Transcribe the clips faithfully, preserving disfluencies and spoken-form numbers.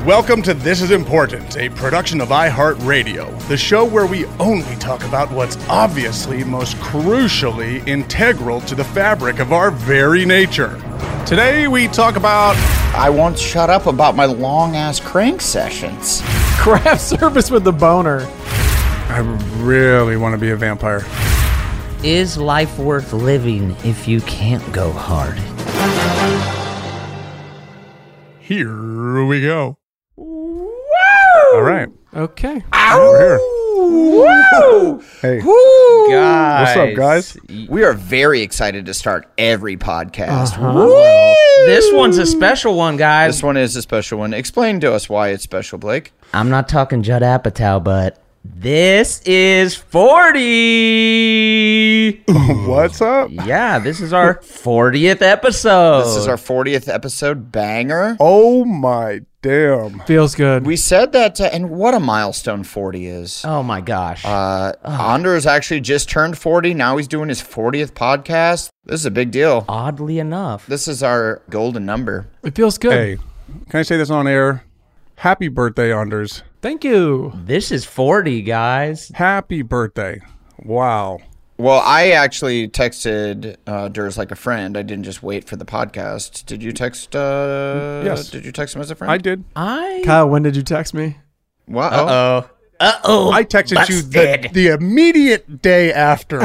Welcome to This Is Important, a production of iHeartRadio, the show where we only talk about what's obviously most crucially integral to the fabric of our very nature. Today we talk about... I won't shut up about my long-ass crank sessions. Craft service with the boner. I really want to be a vampire. Is life worth living if you can't go hard? Here we go. Woo! All right. Okay. We're here. Woo! Hey. Woo! Guys. What's up, guys? We are very excited to start every podcast. Uh-huh. Woo! This one's a special one, guys. This one is a special one. Explain to us why it's special, Blake. I'm not talking Judd Apatow, but this is forty. What's up? Yeah, this is our fortieth episode. This is our fortieth episode banger. Oh my damn. Feels good. We said that, uh, and what a milestone forty is. Oh my gosh. Uh, Anders actually just turned forty. Now he's doing his fortieth podcast. This is a big deal. Oddly enough. This is our golden number. It feels good. Hey, can I say this on air? Happy birthday, Anders. Thank you. This is forty, guys. Happy birthday. Wow. Well, I actually texted uh, Durs like a friend. I didn't just wait for the podcast. Did you text? Uh, Yes. Did you text him as a friend? I did. I... Kyle, when did you text me? What? Uh-oh. Uh-oh. I texted you Busted. the, the immediate day after.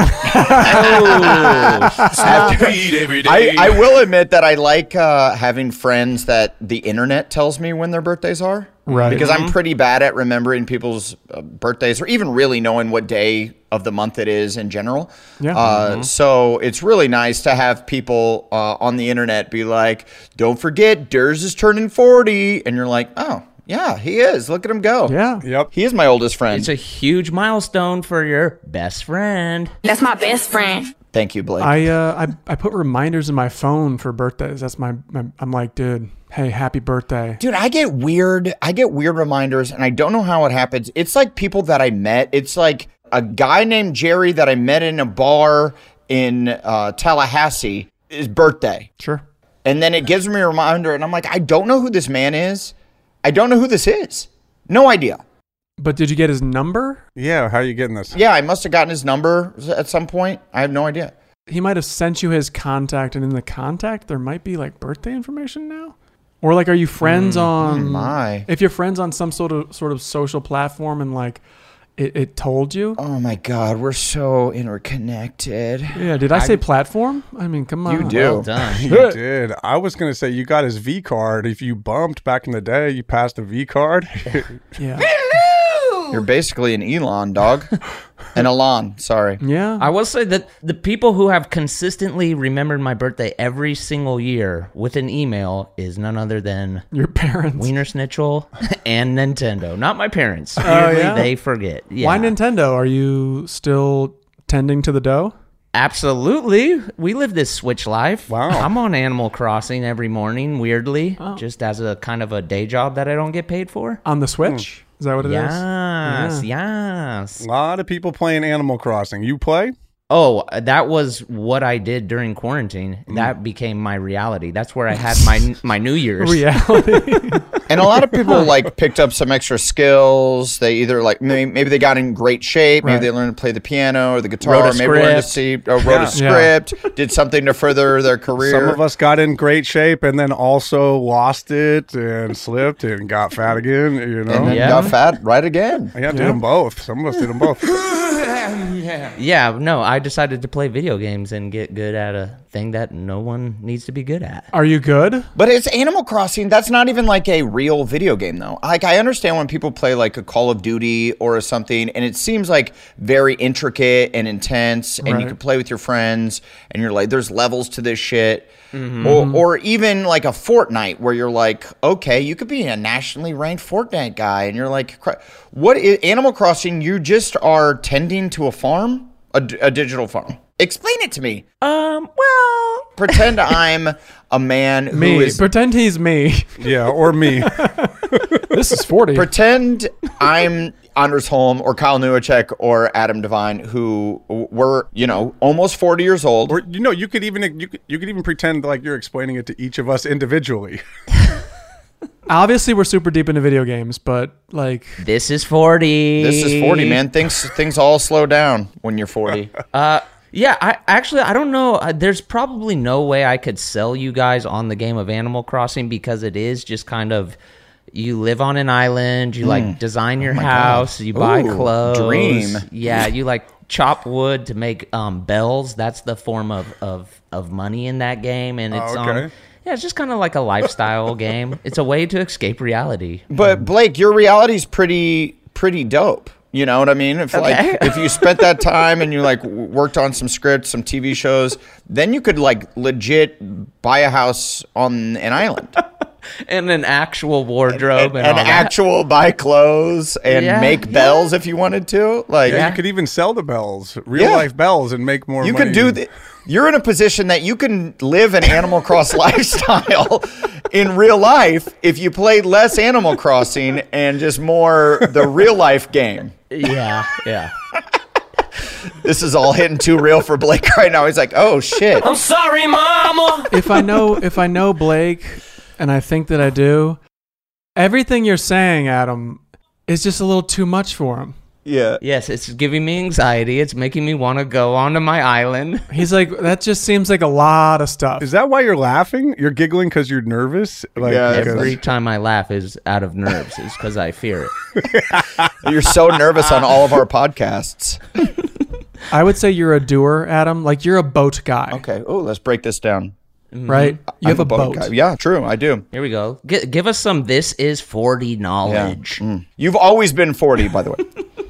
I, I will admit that I like uh, having friends that the internet tells me when their birthdays are. Right. Because I'm pretty bad at remembering people's uh, birthdays or even really knowing what day of the month it is in general. Yeah. Uh, So it's really nice to have people uh, on the internet be like, don't forget, Durs is turning forty. And you're like, oh, yeah, he is. Look at him go. Yeah. Yep. He is my oldest friend. It's a huge milestone for your best friend. That's my best friend. Thank you, Blake. I uh I, I put reminders in my phone for birthdays. That's my, my I'm like, dude, hey, happy birthday. Dude, I get weird. I get weird reminders, and I don't know how it happens. It's like people that I met. It's like a guy named Jerry that I met in a bar in uh, Tallahassee. His birthday, Sure. and then it gives me a reminder, and I'm like, I don't know who this man is. I don't know who this is. No idea. But did you get his number? Yeah, how are you getting this? Yeah, I must have gotten his number at some point. I have no idea. He might have sent you his contact, and in the contact there might be like birthday information now. Or like, are you friends on? my. If you're friends on some sort of sort of social platform, and like it, it told you. Oh my God, we're so interconnected. Yeah. Did I say platform? I mean, come on. You do. Well done. You did. I was going to say you got his V card. If you bumped back in the day, you passed a V card. Yeah. You're basically an Elon, dog. An Elon, sorry. Yeah. I will say that the people who have consistently remembered my birthday every single year with an email is none other than Your parents. Wiener Schnitzel and Nintendo. Not my parents. Oh, Weirdly, yeah? they forget. Yeah. Why Nintendo? Are you still tending to the dough? Absolutely. We live this Switch life. Wow. I'm on Animal Crossing every morning, weirdly, Oh. just as a kind of a day job that I don't get paid for. On the Switch? Is that what it is? Yes, Yeah. yes. A lot of people playing Animal Crossing. You play? Oh, that was what I did during quarantine. That became my reality. That's where I had my my New Year's. Reality. And a lot of people like picked up some extra skills. They either like maybe, maybe they got in great shape. Maybe Right. they learned to play the piano or the guitar. Wrote a maybe learned to script. see, or wrote Yeah. a script. Did something to further their career. Some of us got in great shape and then also lost it and slipped and got fat again, you know? and then Yeah. got fat right again. I did Yeah. them both. Some of us did them both. Yeah, no, I decided to play video games and get good at a thing that no one needs to be good at. Are you good? But it's Animal Crossing. That's not even like a real video game, though. Like, I understand when people play like a Call of Duty or something, and it seems like very intricate and intense, and you Right. can play with your friends, and you're like, there's levels to this shit. Or, or even like a Fortnite where you're like, okay, you could be a nationally ranked Fortnite guy, and you're like, cr- what is Animal Crossing? You just are tending to a farm, a, d- a digital farm. Explain it to me. Um, well, Pretend I'm a man who Me. is. Pretend he's me. Yeah, or me. This is forty. Pretend I'm Anders Holm or Kyle Newacek or Adam Devine, who were, you know, almost forty years old. Or you know, you could even you could, you could even pretend like you're explaining it to each of us individually. Obviously, we're super deep into video games, but like This is forty. This is forty, man. Things things all slow down when you're forty. Uh, yeah, I actually I don't know. Uh, There's probably no way I could sell you guys on the game of Animal Crossing because it is just kind of you live on an island, you like design your house, you buy Ooh, clothes. dream. Yeah, you like chop wood to make um, bells. That's the form of, of, of money in that game, and it's Oh, okay. um, yeah, it's just kind of like a lifestyle game. It's a way to escape reality. But Blake, your reality's pretty pretty dope. You know what I mean? If Okay. like if you spent that time and you like w- worked on some scripts, some T V shows, then you could like legit buy a house on an island. And an actual wardrobe and, and all that. actual buy clothes and Yeah, make yeah. bells if you wanted to. Like Yeah, you could even sell the bells, real Yeah. life bells, and make more you money. can do the, you're in a position that you can live an Animal Cross lifestyle in real life if you played less Animal Crossing and just more the real life game. Yeah, yeah. This is all hitting too real for Blake right now. He's like, oh shit. I'm sorry, mama. if I know if I know Blake, and I think that I do, everything you're saying, Adam, is just a little too much for him. Yeah. Yes, it's giving me anxiety. It's making me want to go onto my island. He's like, that just seems like a lot of stuff. Is that why you're laughing? You're giggling because you're nervous? Like, Yeah, because- Every time I laugh is out of nerves. It's because I fear it. You're so nervous on all of our podcasts. I would say you're a doer, Adam. Like you're a boat guy, Okay. Oh, let's break this down. right? You have I'm a boat. guy. Yeah, true. I do. Here we go. G- give us some This Is forty Yeah. knowledge. Yeah. Mm. You've always been forty, by the way.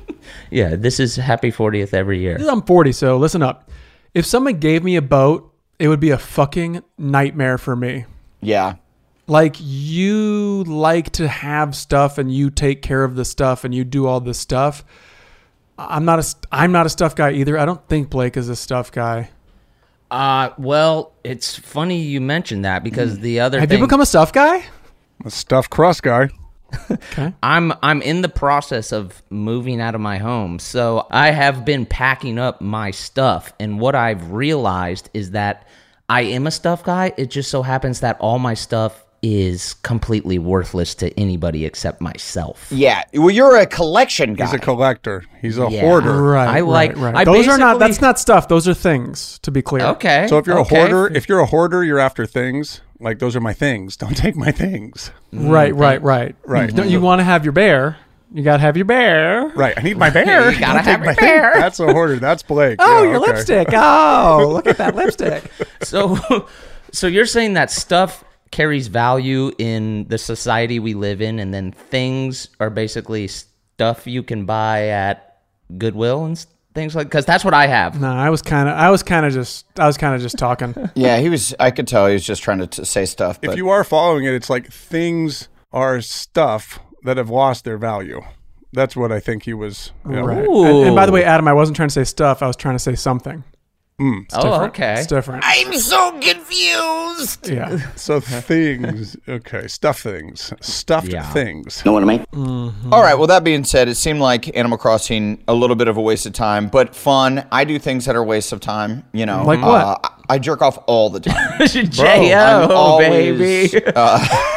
This is happy fortieth every year. I'm forty, so listen up. If someone gave me a boat, it would be a fucking nightmare for me. Yeah. Like you like to have stuff and you take care of the stuff and you do all this stuff. I'm not a st- I'm not a stuff guy either. I don't think Blake is a stuff guy. Uh, well, it's funny you mentioned that because the other Have thing, you become a stuff guy? a stuffed crust guy. Okay. I'm I'm in the process of moving out of my home. So I have been packing up my stuff, and what I've realized is that I am a stuff guy. It just so happens that all my stuff is completely worthless to anybody except myself. Yeah. Well, you're a collection guy. He's a collector. He's a Yeah. hoarder. Right. I like- Right, right. I Those are not. basically- That's not stuff. Those are things. To be clear. Okay. So if you're okay. a hoarder, if you're a hoarder, you're after things. Like those are my things. Don't take my things. Right. Right. Right. Right. You, don't- you want to have your bear? You gotta have your bear. Right. I need my bear. You gotta Don't have take your my thing. bear. That's a hoarder. That's Blake. Oh, Yeah, your okay. lipstick. Oh, look at that lipstick. So, so you're saying that stuff carries value in the society we live in, and then things are basically stuff you can buy at Goodwill and s- things like. Because that's what I have. No, I was kind of. I was kind of just. I was kind of just talking. Yeah, he was. I could tell he was just trying to t- say stuff. But If you are following it, it's like things are stuff that have lost their value. That's what I think he was. You know. Right. And, and by the way, Adam, I wasn't trying to say stuff. I was trying to say something. Mm. Oh, Different. okay. It's different. I'm so confused. Yeah. So things. Okay. Stuff things. Stuffed Yeah. things. Know what I mean? All right. Well, that being said, it seemed like Animal Crossing a little bit of a waste of time, but fun. I do things that are wastes of time. You know, Like what? Uh, I I jerk off all the time. J I'm O, always, baby. uh,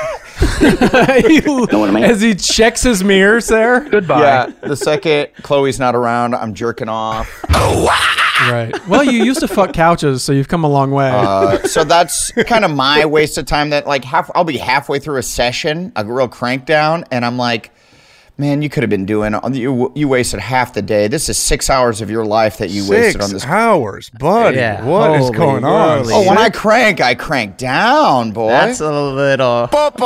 know what I mean? As he checks his mirrors there. Goodbye. yeah. The second Chloe's not around, I'm jerking off. Right. Well, you used to fuck couches, so you've come a long way. Uh, so that's kind of my waste of time. That like half, I'll be halfway through a session, a real crank down, and I'm like, man, you could have been doing. You you wasted half the day. This is six hours of your life that you wasted on Six this. hours, buddy. Yeah. What is Holy going on? moly. Oh, when I crank, I crank down, boy. That's a little.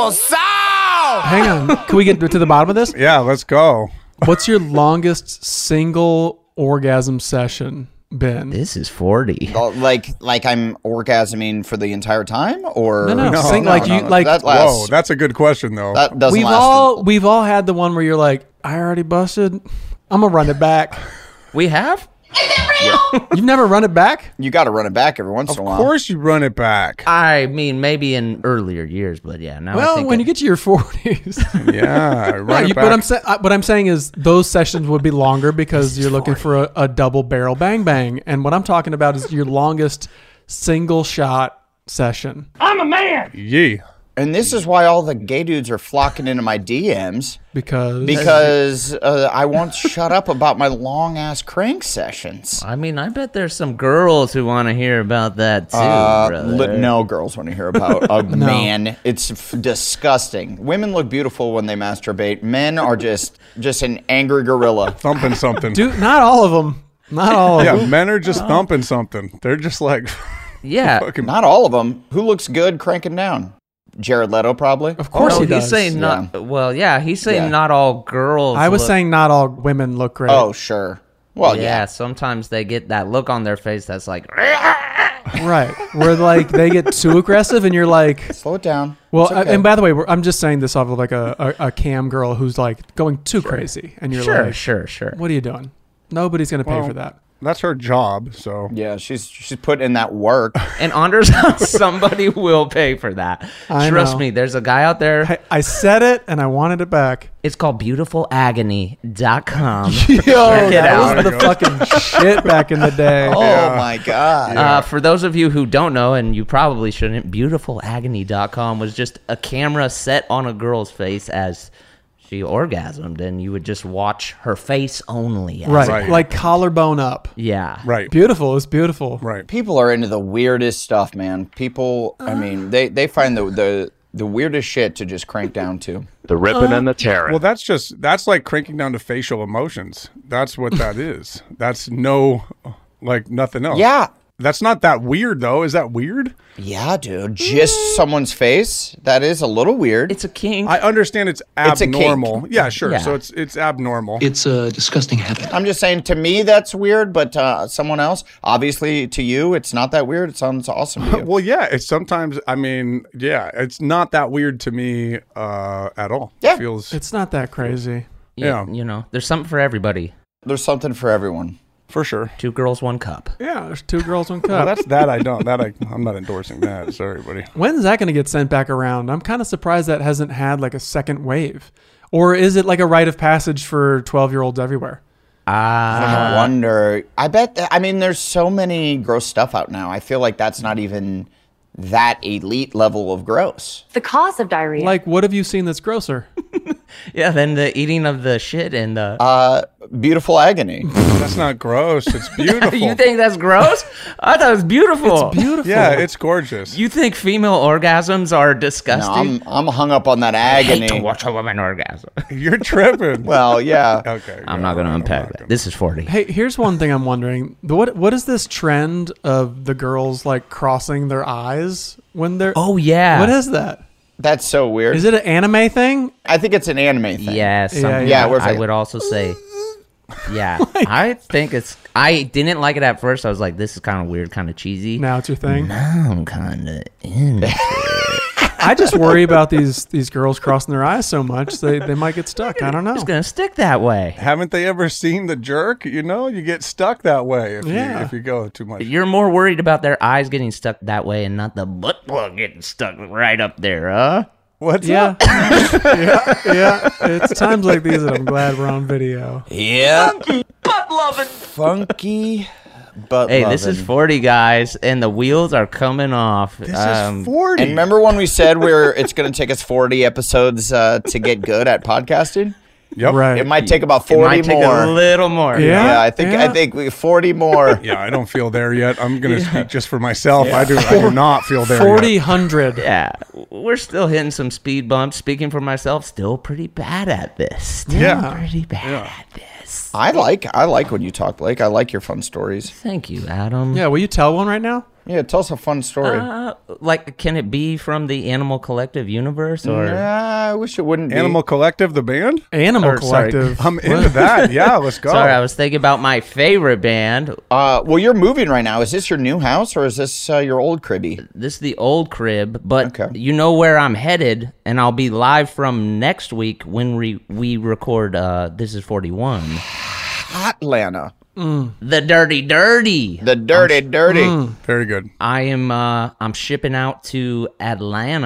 Hang on. Can we get to the bottom of this? Yeah, let's go. What's your longest single orgasm session been? This is forty. Oh, like like I'm orgasming for the entire time, or No, no, No, sing no, like no, you no, like. that Whoa, lasts. that's a good question though. that doesn't We've last. all we've all had the one where you're like, I already busted. I'm gonna run it back. We have? You've never run it back? you got to run it back every once of in a while. course, you run it back. I mean, maybe in earlier years, but yeah. Now I Well, think when I- you get to your forties. Yeah, run Yeah, it you, back. but I'm saying, what I'm saying is those sessions would be longer because you're looking for a, a double barrel bang bang, and what I'm talking about is your longest single shot session. I'm a man. Yee. And this is why all the gay dudes are flocking into my D Ms. Because Because uh, I won't shut up about my long-ass crank sessions. I mean, I bet there's some girls who want to hear about that too, Uh, brother. li- no girls want to hear about a man. It's f- disgusting. Women look beautiful when they masturbate. Men are just just an angry gorilla. Thumping something. dude, not all of them. Not all of Yeah, them. men are just thumping something. They're just like, Yeah. fucking. Not all of them. Who looks good cranking down? Jared Leto, probably. Of course no, he he's does. saying not. Well, yeah, he's saying Yeah. not all girls. I was look- saying not all women look great. Oh, sure. Well, yeah, yeah. sometimes they get that look on their face that's like, Right. Where like they get too aggressive and you're like, Slow it down. well, It's okay. and by the way, we're, I'm just saying this off of like a, a, a cam girl who's like going too crazy. And you're sure, like, sure, sure. what are you doing? Nobody's going to pay Well, for that. That's her job. So yeah, she's she's putting in that work. And Anders, somebody will pay for that. I Trust know. me, there's a guy out there. I, I said it and I wanted it back. It's called beautiful agony dot com. Yo, it that out. was the fucking shit back in the day. Oh my god. Uh, for those of you who don't know, and you probably shouldn't, beautiful agony dot com was just a camera set on a girl's face as she orgasmed, and you would just watch her face only. as- Right. Right. Like collarbone up. Yeah. right, Beautiful. It was beautiful. right. People are into the weirdest stuff, man. People, I mean, they they find the the the weirdest shit to just crank down to. The ripping and the tearing. Well, that's just that's like cranking down to facial emotions. That's what that is. That's no, like nothing else. Yeah. That's not that weird though. Is that weird? Yeah, dude. Just someone's face. That is a little weird. It's a kink. I understand it's It's a kink. abnormal. Yeah, sure. Yeah. So it's it's abnormal. It's a disgusting habit. I'm just saying, to me, that's weird, but uh, someone else, obviously, to you, it's not that weird. It sounds awesome to you. Well, yeah. It's sometimes. I mean, yeah. It's not that weird to me uh, at all. Yeah. It feels. It's not that crazy. yeah. You know, there's something for everybody. There's something for everyone. For sure. Two girls, one cup. Yeah, there's two girls, one Well, cup. that's that. I don't. That I. I'm not endorsing that. Sorry, buddy. When's that going to get sent back around? I'm kind of surprised that hasn't had like a second wave. Or is it like a rite of passage for twelve-year-olds everywhere? Ah. I wonder. I bet that, I mean, there's so many gross stuff out now. I feel like that's not even that elite level of gross. The cause of diarrhea. Like, what have you seen that's grosser? Yeah, then the eating of the shit and the. Uh, beautiful agony. That's not gross. It's beautiful. you think that's gross? I thought it was beautiful. Beautiful. Yeah, it's gorgeous. You think female orgasms are No, disgusting? I'm I'm hung up on that I hate to agony. watch a woman orgasm. You're tripping. Well, yeah. okay. I'm not going to I'm unpack not that. gonna- This is forty. Hey, here's one thing I'm wondering. What what is this trend of the girls like crossing their eyes when they're Oh, yeah. What is that? That's so weird. Is it an anime thing? I think it's an anime thing. Yeah, some, yeah, we're I like- would also say, yeah, I think it's. I didn't like it at first. I was like, this is kind of weird, kind of cheesy. Now it's your thing. I'm kind of into it. I just worry about these these girls crossing their eyes so much they, they might get stuck. I don't know. It's gonna stick that way. Haven't they ever seen The Jerk? You know, you get stuck that way if Yeah. you if you go too much. You're more worried about their eyes getting stuck that way and not the butt plug getting stuck right up there, huh? What's Yeah. up? yeah, yeah. It's times like these that I'm glad we're on video. Yeah. Butt loving. Funky butt Hey, this is loving. forty, guys, and the wheels are coming off. This Um, is forty. And remember when we said we're it's going to take us forty episodes uh, to get good at podcasting? Yep. Right. It might take about it forty might take more. a little more. Yeah. yeah, I think yeah. I think we forty more. Yeah, I don't feel there yet. I'm gonna speak just for myself. I do. I do not feel there Forty yet. hundred. Yeah, we're still hitting some speed bumps. Speaking for myself, still pretty bad at this. Still Yeah. pretty bad Yeah. at this. I like I like when you talk, Blake. I like your fun stories. Thank you, Adam. Yeah, will you tell one right now? Yeah, tell us a fun story. Uh, like, can it be from the Animal Collective universe or? Nah, I wish it wouldn't be. Animal Collective, the band. Animal Or, sorry. Collective. I'm into that. Yeah, let's go. Sorry, I was thinking about my favorite band. Uh, well, you're moving right now. Is this your new house or is this uh, your old cribby? This is the old crib, but Okay. you know where I'm headed, and I'll be live from next week when we we record. Uh, this is forty-one. Atlanta. The Dirty Dirty. The dirty, dirty. Very good. I am. Uh, I'm shipping out to Atlanta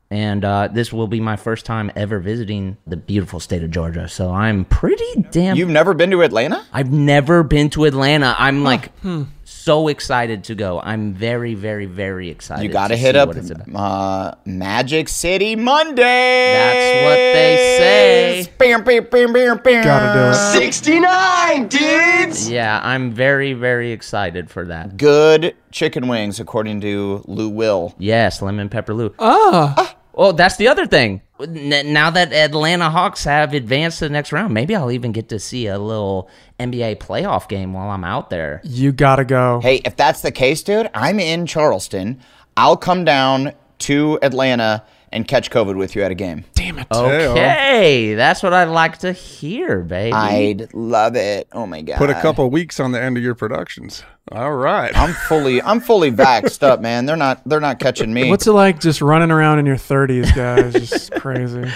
And uh, this will be my first time ever visiting the beautiful state of Georgia. So I'm pretty damn... You've never been to Atlanta? I've never been to Atlanta. I'm like hmm. so excited to go. I'm very, very, very excited. You got to to hit see up what it's about. uh, Magic City Monday. That's what they say. Bam, bam, bam, bam, bam. Gotta do it. sixty-nine, dudes! Yeah, I'm very, very excited for that. Good chicken wings, according to Lou Will. Yes, lemon pepper Lou. Ah. Oh, that's the other thing. N- now that Atlanta Hawks have advanced to the next round, maybe I'll even get to see a little N B A playoff game while I'm out there. You gotta go. Hey, if that's the case, dude, I'm in Charleston. I'll come down to Atlanta and catch COVID with you at a game. Damn it. Okay, that's what I'd like to hear, baby. I'd love it. Oh my god. Put a couple weeks on the end of your productions. All right. I'm fully I'm fully vaxxed up, man. They're not they're not catching me. What's it like just running around in your thirties, guys? Just crazy.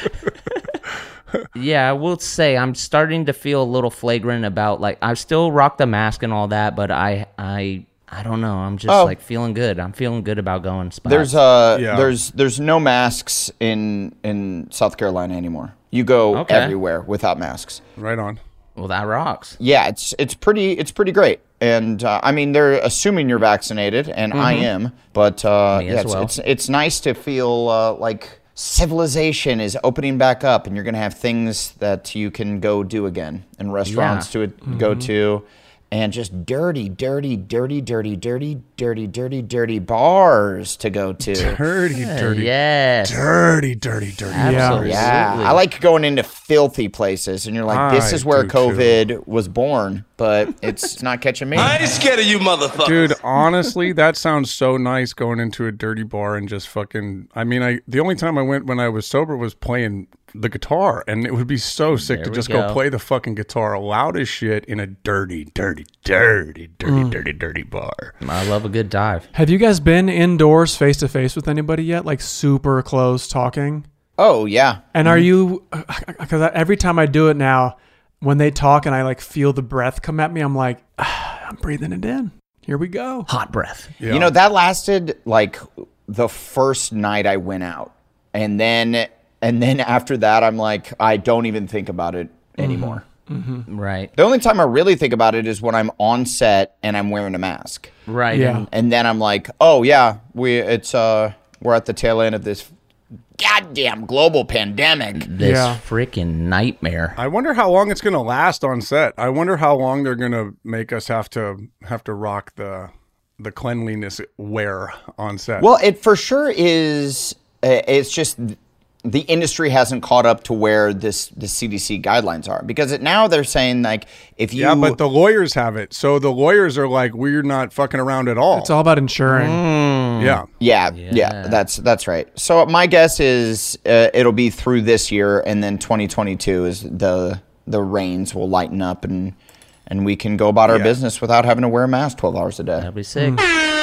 Yeah, I will say I'm starting to feel a little flagrant about, like, I still rock the mask and all that, but I I I don't know. I'm just Oh. like feeling good. I'm feeling good about going spots. There's uh Yeah. there's there's no masks in in South Carolina anymore. You go Okay. everywhere without masks. Right on. Well, that rocks. Yeah, it's it's pretty it's pretty great. And uh, I mean, they're assuming you're vaccinated, and I am. But uh, Me yeah, as it's, well. it's it's nice to feel uh, like civilization is opening back up, and you're gonna have things that you can go do again, and restaurants Yeah. to go to, and just dirty, dirty, dirty, dirty, dirty, dirty, dirty, dirty bars to go to. Dirty, dirty, Yes. dirty, dirty, dirty. Absolutely. Yeah, I like going into filthy places, and you're like, this I is where do, too. COVID was born, but it's not catching me. I ain't scared of you motherfuckers. Dude, honestly, that sounds so nice going into a dirty bar and just fucking. I mean, I the only time I went when I was sober was playing the guitar, and it would be so sick There to we just go. go. play the fucking guitar loud as shit in a dirty, dirty, dirty, dirty, dirty, dirty bar. I love a good dive. Have you guys been indoors face to face with anybody yet? Like super close talking? Oh yeah, And are you, because every time I do it now, when they talk and I like feel the breath come at me, I'm like, ah, I'm breathing it in. Here we go. Hot breath. Yeah. you know that lasted like the first night I went out, and then and then after that, I'm like, I don't even think about it anymore. Right. The only time I really think about it is when I'm on set and I'm wearing a mask. Right. Yeah. And And then I'm like, oh yeah, we it's uh we're at the tail end of this goddamn global pandemic. this Yeah. freaking nightmare. I wonder how long it's gonna last on set. I wonder how long they're gonna make us have to have to rock the the cleanliness wear on set. Well, it for sure is. Uh, it's just the industry hasn't caught up to where this the C D C guidelines are, because it, now they're saying like if you yeah, but the lawyers have it. So the lawyers are like, we're not fucking around at all. It's all about insuring. yeah. yeah, yeah that's that's right. So my guess is uh, it'll be through this year, and then twenty twenty-two is the the reins will lighten up, and and we can go about our Yeah. business without having to wear a mask twelve hours a day. That'd be sick.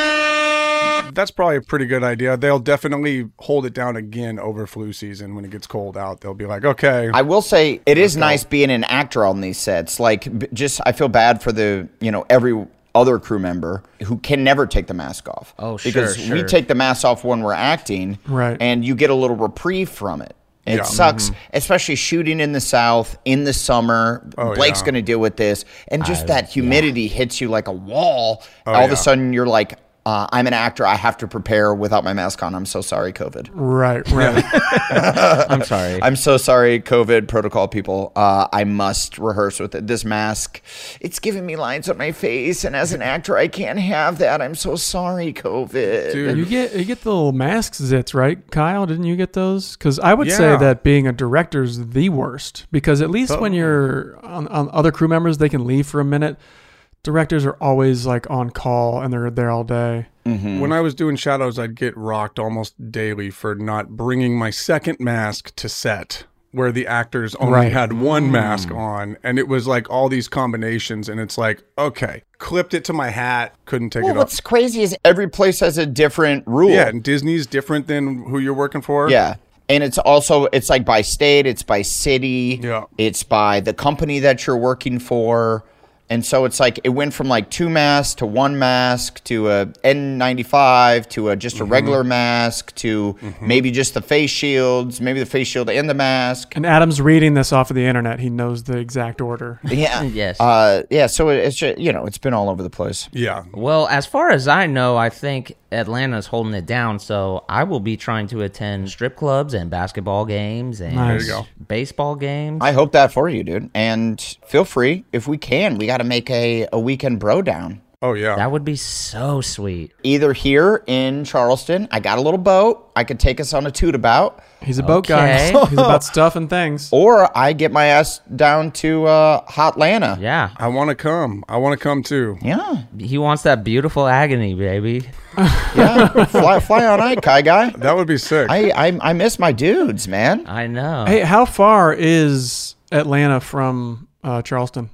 That's probably a pretty good idea. They'll definitely hold it down again over flu season when it gets cold out. They'll be like, okay. I will say it is nice being an actor on these sets. Like, b- just I feel bad for the you know every other crew member who can never take the mask off. Oh, sure, because we sure. take the mask off when we're acting, Right. And you get a little reprieve from it. It Yeah. sucks, especially shooting in the South in the summer. Oh, Blake's yeah. going to deal with this, and just that humidity hits you like a wall. All of yeah. a sudden, you're like, uh, "I'm an actor. I have to prepare without my mask on. I'm so sorry, COVID." Right, right. I'm sorry. I'm so sorry, COVID protocol people. Uh, I must rehearse with it. This mask, it's giving me lines on my face, and as an actor, I can't have that. I'm so sorry, COVID. Dude. You get you get the little mask zits, right, Kyle? Didn't you get those? Because I would say Yeah. that being a director's the worst. Because at least when you're on, on other crew members, they can leave for a minute. Directors are always like on call and they're there all day. When I was doing shadows, I'd get rocked almost daily for not bringing my second mask to set, where the actors only Right. had one mask on, and it was like all these combinations, and it's like, okay, clipped it to my hat, couldn't take Well, it what's off. crazy is every place has a different rule. Yeah, and Disney's different than who you're working for. Yeah. And it's also, it's like by state, it's by city, Yeah. it's by the company that you're working for. And so it's like it went from like two masks to one mask to a N ninety-five to a just a mm-hmm. regular mask to mm-hmm. maybe just the face shields, maybe the face shield and the mask. And Adam's reading this off of the internet. He knows the exact order. Yeah. Yes. Uh, yeah. So it's just, you know, it's been all over the place. Yeah. Well, as far as I know, I think Atlanta's holding it down. So I will be trying to attend strip clubs and basketball games and Nice. There you go. baseball games. I hope that for you, dude. And feel free if we can. We got to make a, a weekend bro down. Oh, yeah. That would be so sweet. Either here in Charleston, I got a little boat. I could take us on a tootabout. He's a boat Okay. guy. He's about stuff and things. Or I get my ass down to uh, Hotlanta. Yeah. I want to come. I want to come too. Yeah. He wants that beautiful agony, baby. Yeah. fly, fly on Ike, Kai guy. That would be sick. I, I I miss my dudes, man. I know. Hey, how far is Atlanta from uh, Charleston?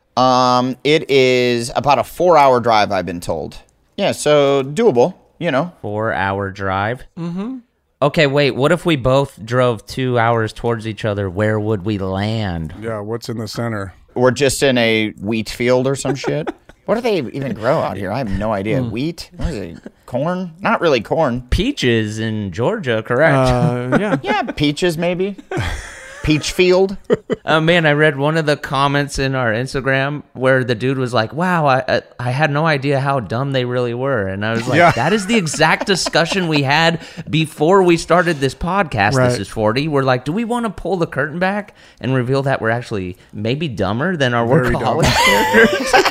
Um, it is about a four-hour drive, I've been told. Yeah, so doable, you know. Four hour drive. Mm-hmm. Okay, wait. What if we both drove two hours towards each other? Where would we land? Yeah, what's in the center? We're just in a wheat field or some shit. What do they even grow out here? I have no idea. Wheat? What is it? Corn? Not really corn. Peaches in Georgia, correct? Uh, yeah. Yeah, peaches maybe. Peach field. Oh man, I read one of the comments in our Instagram where the dude was like, "Wow, I I, I had no idea how dumb they really were," and I was like, Yeah. "That is the exact discussion we had before we started this podcast." Right. This is forty. We're like, "Do we want to pull the curtain back and reveal that we're actually maybe dumber than our Very workaholic dumb. characters?"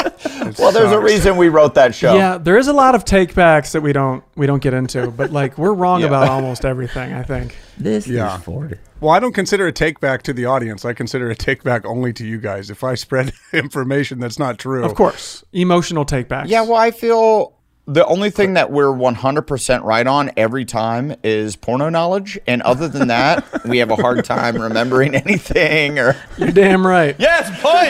It Well, there's a sucks. reason we wrote that show. Yeah, there is a lot of take backs that we don't we don't get into, but like we're wrong Yeah. about almost everything, I think. This Yeah. is forty. Well, I don't consider a take back to the audience. I consider a take back only to you guys. If I spread information that's not true. Of course. Emotional take backs. Yeah, well, I feel the only thing that we're one hundred percent right on every time is porno knowledge. And other than that, we have a hard time remembering anything. Or You're damn right. yes,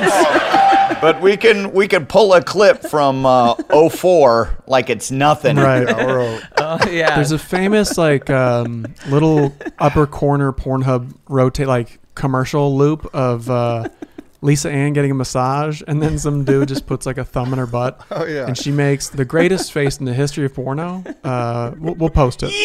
points. But we can we can pull a clip from uh, oh four like it's nothing. Right. Or, uh, Oh yeah. There's a famous like um, little upper corner Pornhub rotate like commercial loop of uh, Lisa Ann getting a massage, and then some dude just puts like a thumb in her butt. Oh, yeah. And she makes the greatest face in the history of porno. Uh, we'll, we'll post it.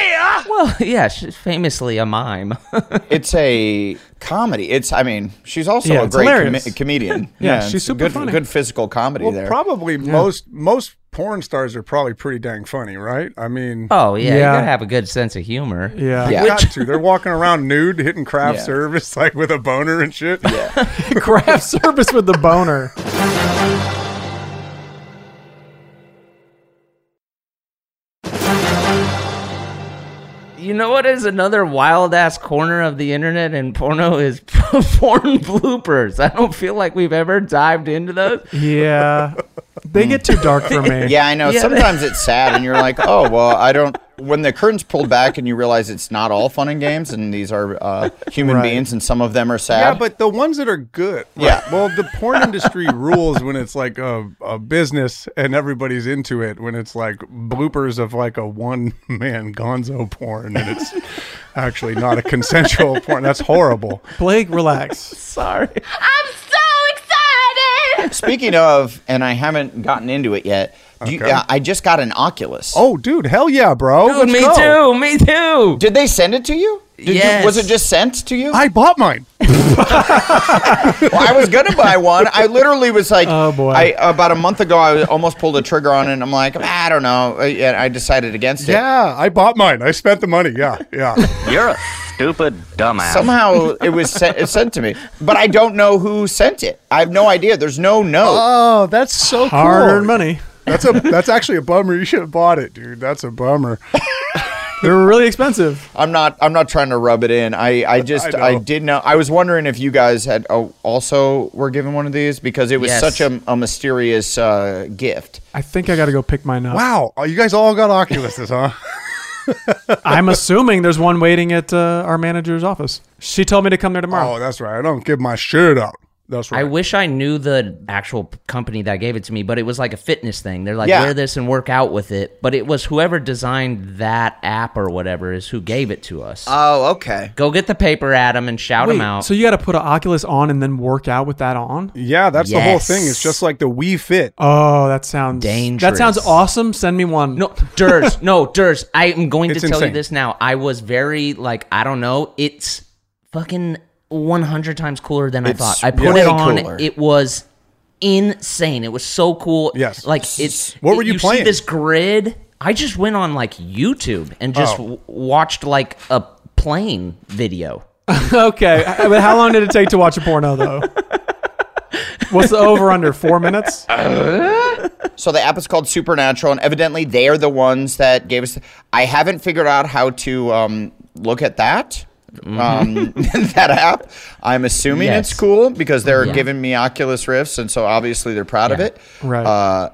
well, yeah, she's famously a mime. It's a comedy. It's I mean, she's also Yeah, a it's great hilarious. com- comedian. Yeah, it's she's a super good, funny. Good physical comedy well, there. probably most most porn stars are probably pretty dang funny, right? I mean, Oh yeah, you Yeah. gotta have a good sense of humor. Yeah. Yeah. got to. They're walking around nude, hitting craft Yeah. service like with a boner and shit. Yeah. Craft service with the boner. You know what is another wild ass corner of the internet and porno is porn bloopers. I don't feel like we've ever dived into those. Yeah. They get too dark for me. Yeah, I know. Yeah, Sometimes it's sad, and you're like, oh, well, I don't. When the curtain's pulled back and you realize it's not all fun and games, and these are uh, human Right. beings, and some of them are sad. Yeah, but the ones that are good. Yeah. Well, the porn industry rules when it's like a, a business and everybody's into it. When it's like bloopers of like a one man gonzo porn and it's actually not a consensual porn. That's horrible. Blake, relax. Sorry. I'm so excited! Speaking of, and I haven't gotten into it yet, do you, Okay. uh, I just got an Oculus. Oh, dude, hell yeah, bro. Dude, Let's me go. too. Me too. Did they send it to you? Did Yes. you? Was it just sent to you? I bought mine. Well, I was gonna buy one. I literally was like, Oh, boy. I about a month ago, I almost pulled a trigger on it, and I'm like, "Ah, I don't know. Uh, Yeah, I decided against it. Yeah, I bought mine. I spent the money. Yeah, yeah. You're a stupid dumbass. Somehow it was sent, it sent to me, but I don't know who sent it. I have no idea. There's no note. Oh, that's so cool. Hard-earned money. That's a that's actually a bummer. You should have bought it, dude. That's a bummer. They were really expensive. I'm not. I'm not trying to rub it in. I. I just. I I, know. did know. I was wondering if you guys had oh, also were given one of these because it was Yes. such a, a mysterious uh, gift. I think I got to go pick mine up. Wow, oh, you guys all got Oculuses, huh? I'm assuming there's one waiting at uh, our manager's office. She told me to come there tomorrow. Oh, that's right. I don't give my shit up. That's right. I wish I knew the actual p- company that gave it to me, but it was like a fitness thing. They're like, Yeah. wear this and work out with it. But it was whoever designed that app or whatever is who gave it to us. Oh, okay. Go get the paper, Adam, and shout Wait, them out. so you got to put an Oculus on and then work out with that on? Yeah, that's the whole Yes. thing. It's just like the Wii Fit. Oh, that sounds Dangerous. That sounds awesome. Send me one. No, Durs, no, Durs. I am going It's to tell insane. you this now. I was very, like, I don't know. It's fucking one hundred times cooler than I It's thought. I put way it on. cooler. It was insane. It was so cool. Yes. Like, it's. What were you you playing? See this grid? I just went on, like, YouTube and just Oh. w- watched, like, a plane video. Okay, but how long did it take to watch a porno though? What's the over under? Four minutes? So the app is called Supernatural, and evidently they are the ones that gave us. I haven't figured out how to um, look at that. Um, that app. I'm assuming Yes. it's cool because they're Yeah. giving me Oculus Rifts, and so obviously they're proud of Yeah. it. Right. Uh,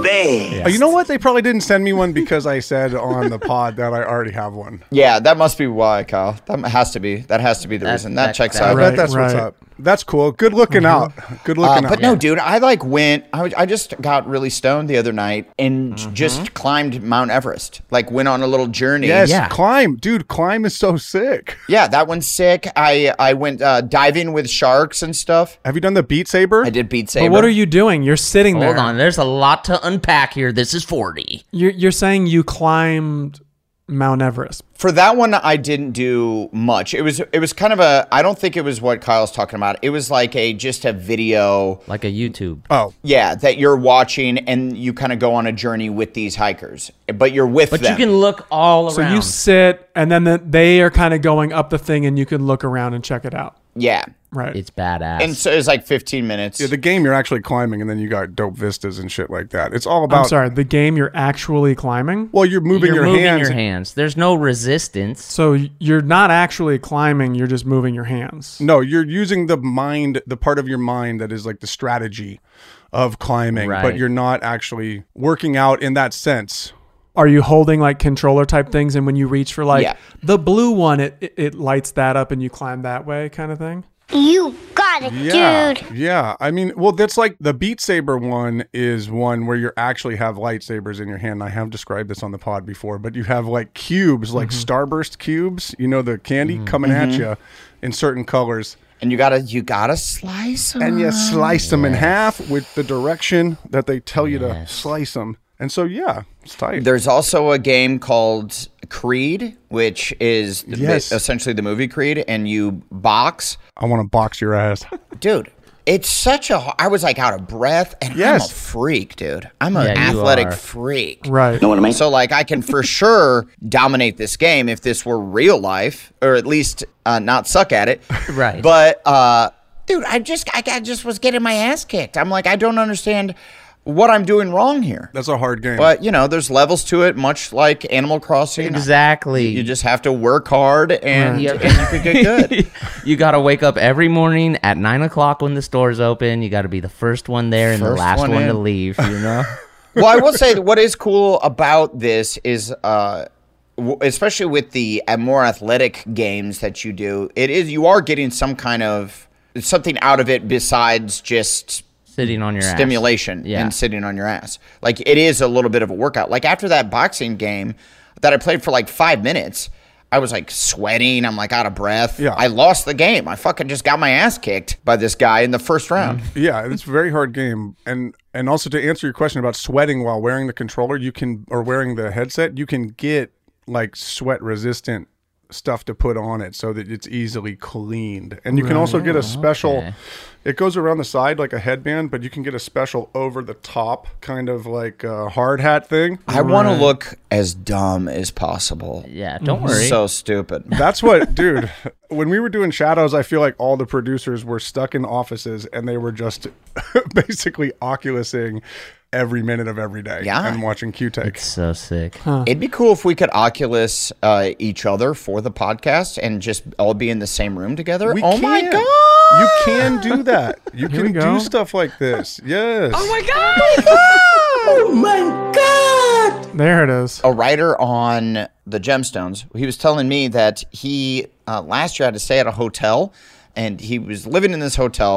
Oh, you know what? They probably didn't send me one because I said on the pod that I already have one. yeah, that must be why, Kyle. That has to be. That has to be the That- reason. That, that- checks that- I out. Right, bet that's what's right. up. That's cool. Good looking out. Good Uh, looking but out. no, dude, I like went. I, was- I just got really stoned the other night and Mm-hmm. just climbed Mount Everest. Like went on a little journey. Yes, Yeah. climb, dude. Climb is so sick. Yeah, that one's sick. I I went uh, diving with sharks and stuff. Have you done the Beat Saber? I did Beat Saber. But what are you doing? You're sitting there. Hold on. There's a lot to unpack here. This is forty. You're you're saying you climbed Mount Everest. For that one, I didn't do much. It was it was kind of a. I don't think it was what Kyle's talking about. It was like a just a video. Like a YouTube. Oh, Yeah, that you're watching and you kind of go on a journey with these hikers, but you're with But them. you can look all So around. you sit, and then the, they are kind of going up the thing, and you can look around and check it out. yeah, Right. It's badass. and so it's like fifteen minutes. yeah. The game you're actually climbing, and then you got dope vistas and shit like that. It's all about. I'm sorry. The game you're actually climbing. Well, you're moving You're your moving hands. your hands. There's no resistance. So you're not actually climbing. You're just moving your hands. No, you're using the mind, the part of your mind that is like the strategy of climbing, but Right. you're not actually working out in that sense. Are you holding like controller type things, and when you reach for like Yeah. the blue one, it, it it lights that up, and you climb that way, kind of thing? You got it, Yeah, dude. yeah. I mean, well, that's like the Beat Saber one is one where you actually have lightsabers in your hand. I have described this on the pod before, but you have like cubes, like Starburst cubes. You know, the candy coming at you in certain colors, and you gotta you gotta slice 'em. and you slice them in half with the direction that they tell you to slice them. And so, yeah, it's tight. There's also a game called Creed, which is the- Yes. essentially the movie Creed, and you box. I want to box your ass. Dude, it's such a. I was like out of breath, and I'm Yes. a freak, dude. I'm an Yeah, you athletic are. freak. Right. So like I can for sure dominate this game if this were real life, or at least uh, not suck at it. Right. But uh, dude, I just I, I just was getting my ass kicked. I'm like I don't understand what I'm doing wrong here. That's a hard game. But you know, there's levels to it, much like Animal Crossing. Exactly. You just have to work hard, and, Yeah. and you could get good. You got to wake up every morning at nine o'clock when the store's open. You got to be the first one there and the First last one one, in. to leave. You know. Well, I will say that what is cool about this is, uh, w- especially with the uh, more athletic games that you do, it is you are getting some kind of something out of it besides just Sitting on your ass. stimulation Yeah. and sitting on your ass. Like it is a little bit of a workout. Like after that boxing game that I played for like five minutes, I was like sweating. I'm like out of breath. Yeah. I lost the game. I fucking just got my ass kicked by this guy in the first round. Yeah, it's a very hard game. And and also to answer your question about sweating while wearing the controller, you can or wearing the headset, you can get like sweat resistant stuff to put on it so that it's easily cleaned. And you can also get a special okay. it goes around the side like a headband, but you can get a special over the top kind of like a hard hat thing. I want to look as dumb as possible. Yeah. Don't worry. So stupid. That's what, dude, when we were doing Shadows, I feel like all the producers were stuck in offices and they were just basically Oculusing every minute of every day Yeah. and watching Q-Take. so sick. It'd be cool if we could Oculus uh, each other for the podcast and just all be in the same room together. We oh my can. god! You can do that. You Here we can go. do stuff like this. Yes. Oh my There it is. A writer on the Gemstones, he was telling me that he uh, last year had to stay at a hotel, and he was living in this hotel.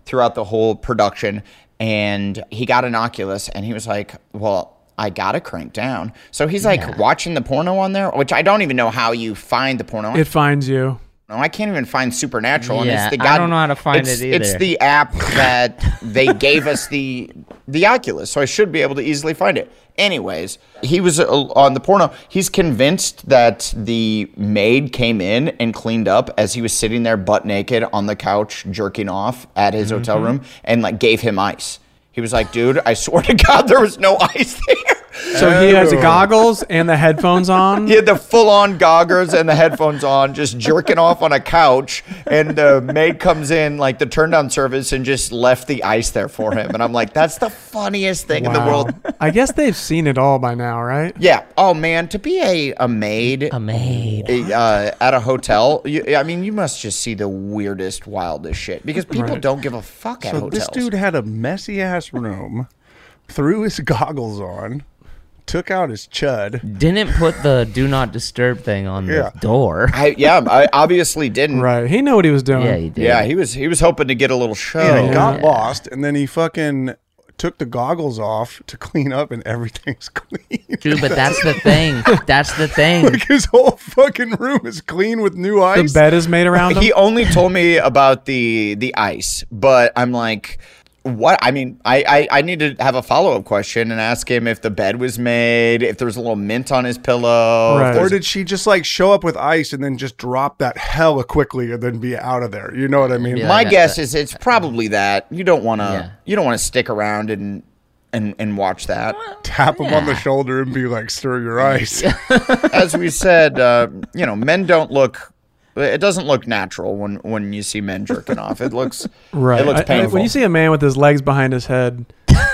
throughout the whole production. And he got an Oculus, and he was like, well, I got to crank down. So he's like Yeah. watching the porno on there, which I don't even know how you find the porno. It finds you. No, I can't even find Supernatural. Yeah, and it's the I god- don't know how to find it's, it either. It's the app that they gave us the the Oculus, so I should be able to easily find it. Anyways, he was uh, on the porno. He's convinced that the maid came in and cleaned up as he was sitting there butt naked on the couch jerking off at his hotel Mm-hmm. room and like gave him ice. He was like, dude, I swear to God, there was no ice there. So he has the goggles and the headphones on. He had the full-on goggles and the headphones on, just jerking off on a couch. And the maid comes in, like the turn-down service, and just left the ice there for him. And I'm like, that's the funniest thing in the Wow. world. I guess they've seen it all by now, right? Yeah. Oh man, to be a a maid, A maid. uh, at a hotel, you, I mean, you must just see the weirdest, wildest shit because people Right. don't give a fuck at So hotels. this dude had a messy ass room, threw his goggles on, took out his chud. Didn't put the do not disturb thing on the Yeah. door. I, yeah, I obviously didn't. Right. He knew what he was doing. Yeah, he did. Yeah, he was he was hoping to get a little show. And he got lost, and then he fucking took the goggles off to clean up, and everything's clean. Dude, but that's the thing. That's the thing. Like his whole fucking room is clean with new The ice. bed is made around him. He only told me about the the ice, but I'm like, what? I mean, I, I, I need to have a follow up question and ask him if the bed was made, if there was a little mint on his pillow. if Right. there's- Or did she just like show up with ice and then just drop that hella quickly and then be out of there? You know what I mean? Yeah. My like guess that. is it's probably that. You don't want to. Yeah. You don't want to stick around and and and watch that. Tap him on the shoulder and be like, "Stir your ice." As we said, uh, you know, men don't look. It doesn't look natural when when you see men jerking off. It looks right. It looks I- I- painful. when you see a man with his legs behind his head,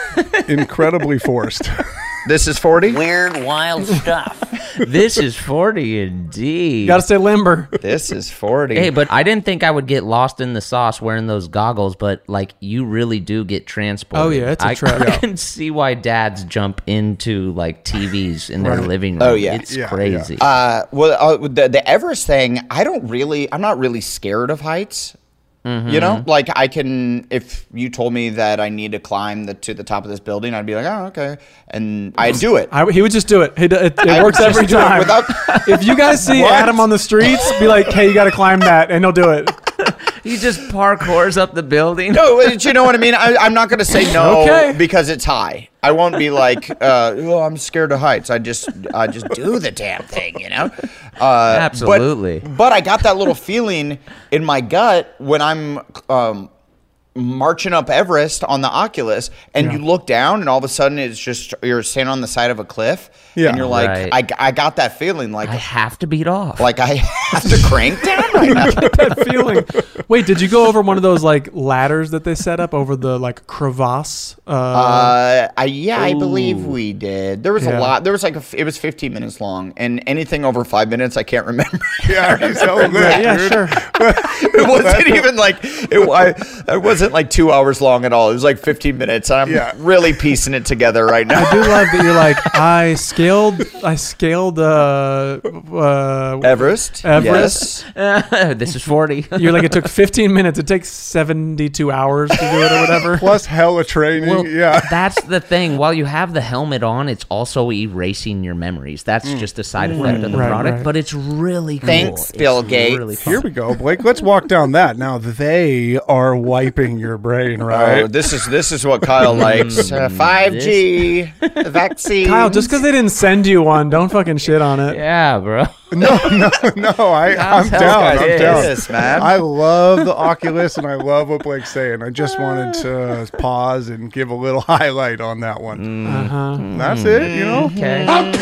Incredibly forced. This is forty. Weird, wild stuff. This is forty indeed. you got to stay limber. This is forty. Hey, but I didn't think I would get lost in the sauce wearing those goggles, but like you really do get transported. Oh, yeah, it's a I, trap. I Yeah. can see why dads jump into like T Vs in their Right. living room. Oh, yeah. It's Yeah, crazy. Uh, well, uh, the the Everest thing, I don't really, I'm not really scared of heights. You know, like I can, if you told me that I need to climb the, to the top of this building, I'd be like, oh, okay, and I do it. I, he would just do it. He, d- it it I works just every do it time. without- If you guys see What? Adam on the streets, be like, "Hey, you got to climb that," and he'll do it. He just parkours up the building. No, but you know what I mean. I, I'm not going to say no Okay. because it's high. I won't be like, uh, oh, I'm scared of heights. I just, I just do the damn thing, you know. Uh, Absolutely. But, but I got that little feeling in my gut when I'm um, marching up Everest on the Oculus, and you look down, and all of a sudden it's just you're standing on the side of a cliff, Yeah. and you're like, Right. I, I got that feeling, like, I have to beat off. like I have to crank down right now. That feeling. Wait, did you go over one of those like ladders that they set up over the like crevasse? Uh, Uh, I, yeah, I believe we did. There was Yeah. a lot. There was like a, f- it was fifteen minutes long, and anything over five minutes, I can't remember. Yeah, he's hella good, yeah, dude. sure. It wasn't even like it. I, it wasn't like two hours long at all. It was like fifteen minutes. I'm Yeah. really piecing it together right now. I do love that you're like I scaled. I scaled. Uh, uh, Everest. Everest. Yes. This is forty. You're like it took fifteen minutes. It takes seventy-two hours to do it or whatever. Plus hella training. Well, yeah. that's the thing. While you have the helmet on, it's also erasing your memories. That's just a side effect of the Right, product, right. but it's really cool. Thanks, It's Bill Gates. really fun. Here we go, Blake. Let's walk down that. Now they are wiping your brain, right? Oh, this is this is what Kyle likes. Uh, Five G vaccine. Kyle, just because they didn't send you one, don't fucking shit on it. Yeah, bro. No, no, no. I, I'm tell down. us I'm what down. it is, man. I love the Oculus and I love what Blake's saying. I just wanted to pause and give a little highlight on that one. Uh-huh. That's it, you know? Okay.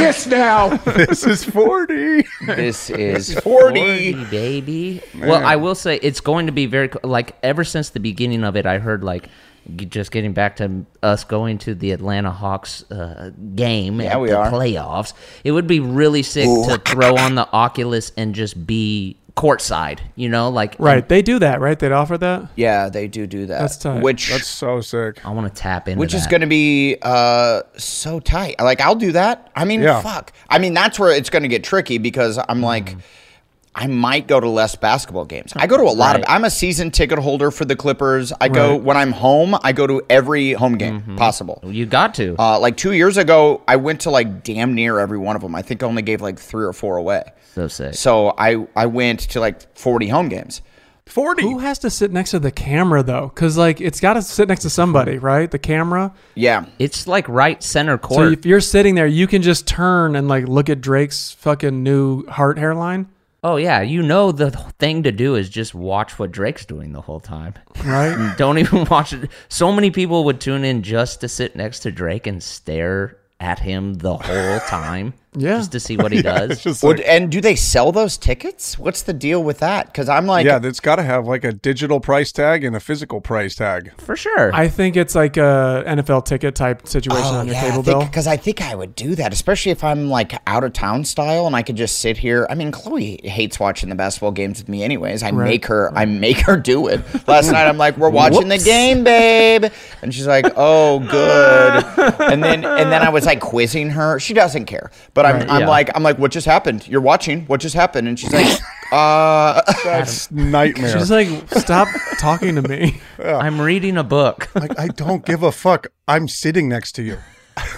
This is forty. This is forty. baby. Well, I will say it's going to be very co- like ever since the beginning of it, I heard like g- just getting back to us going to the Atlanta Hawks uh, game Yeah, at we the are. playoffs. It would be really sick to throw on the Oculus and just be courtside. You know, like Right, they do that, right? They'd offer that. Yeah, they do do that. That's tight. Which That's so sick. I want to tap into which is that. going to be uh, so tight. Like I'll do that. I mean, Yeah. fuck. I mean, that's where it's going to get tricky because I'm like, I might go to less basketball games. I go to a lot Right. of. I'm a season ticket holder for the Clippers. I go Right. when I'm home. I go to every home game Mm-hmm. possible. You got to. Uh, like two years ago, I went to like damn near every one of them. I think I only gave like three or four away. So sick. So I I went to like forty home games. forty. Who has to sit next to the camera though? Because like it's got to sit next to somebody, right? The camera. Yeah. It's like right center So court. if you're sitting there, you can just turn and like look at Drake's fucking new heart hairline, oh yeah, you know the thing to do is just watch what Drake's doing the whole time. right? Don't even watch it. So many people would tune in just to sit next to Drake and stare at him the whole time. Yeah. Just to see what he does. It's just Would, like, and do they sell those tickets? What's the deal with that? Because I'm like, yeah, it's got to have like a digital price tag and a physical price tag. For sure. I think it's like a N F L ticket type situation oh on your yeah, cable bill. because I think I would do that, especially if I'm like out of town style and I could just sit here. I mean, Chloe hates watching the basketball games with me, anyways. I Right. make her, I make her do it. Last night, I'm like, "We're watching the game, babe," and she's like, "Oh, good." And then, and then I was like quizzing her. She doesn't care, but I'm, Right, I'm yeah. like, I'm like, "What just happened? You're watching. What just happened?" And she's like, "Uh." That's nightmare. She's like, stop talking to me. I'm reading a book. Like, I don't give a fuck. I'm sitting next to you.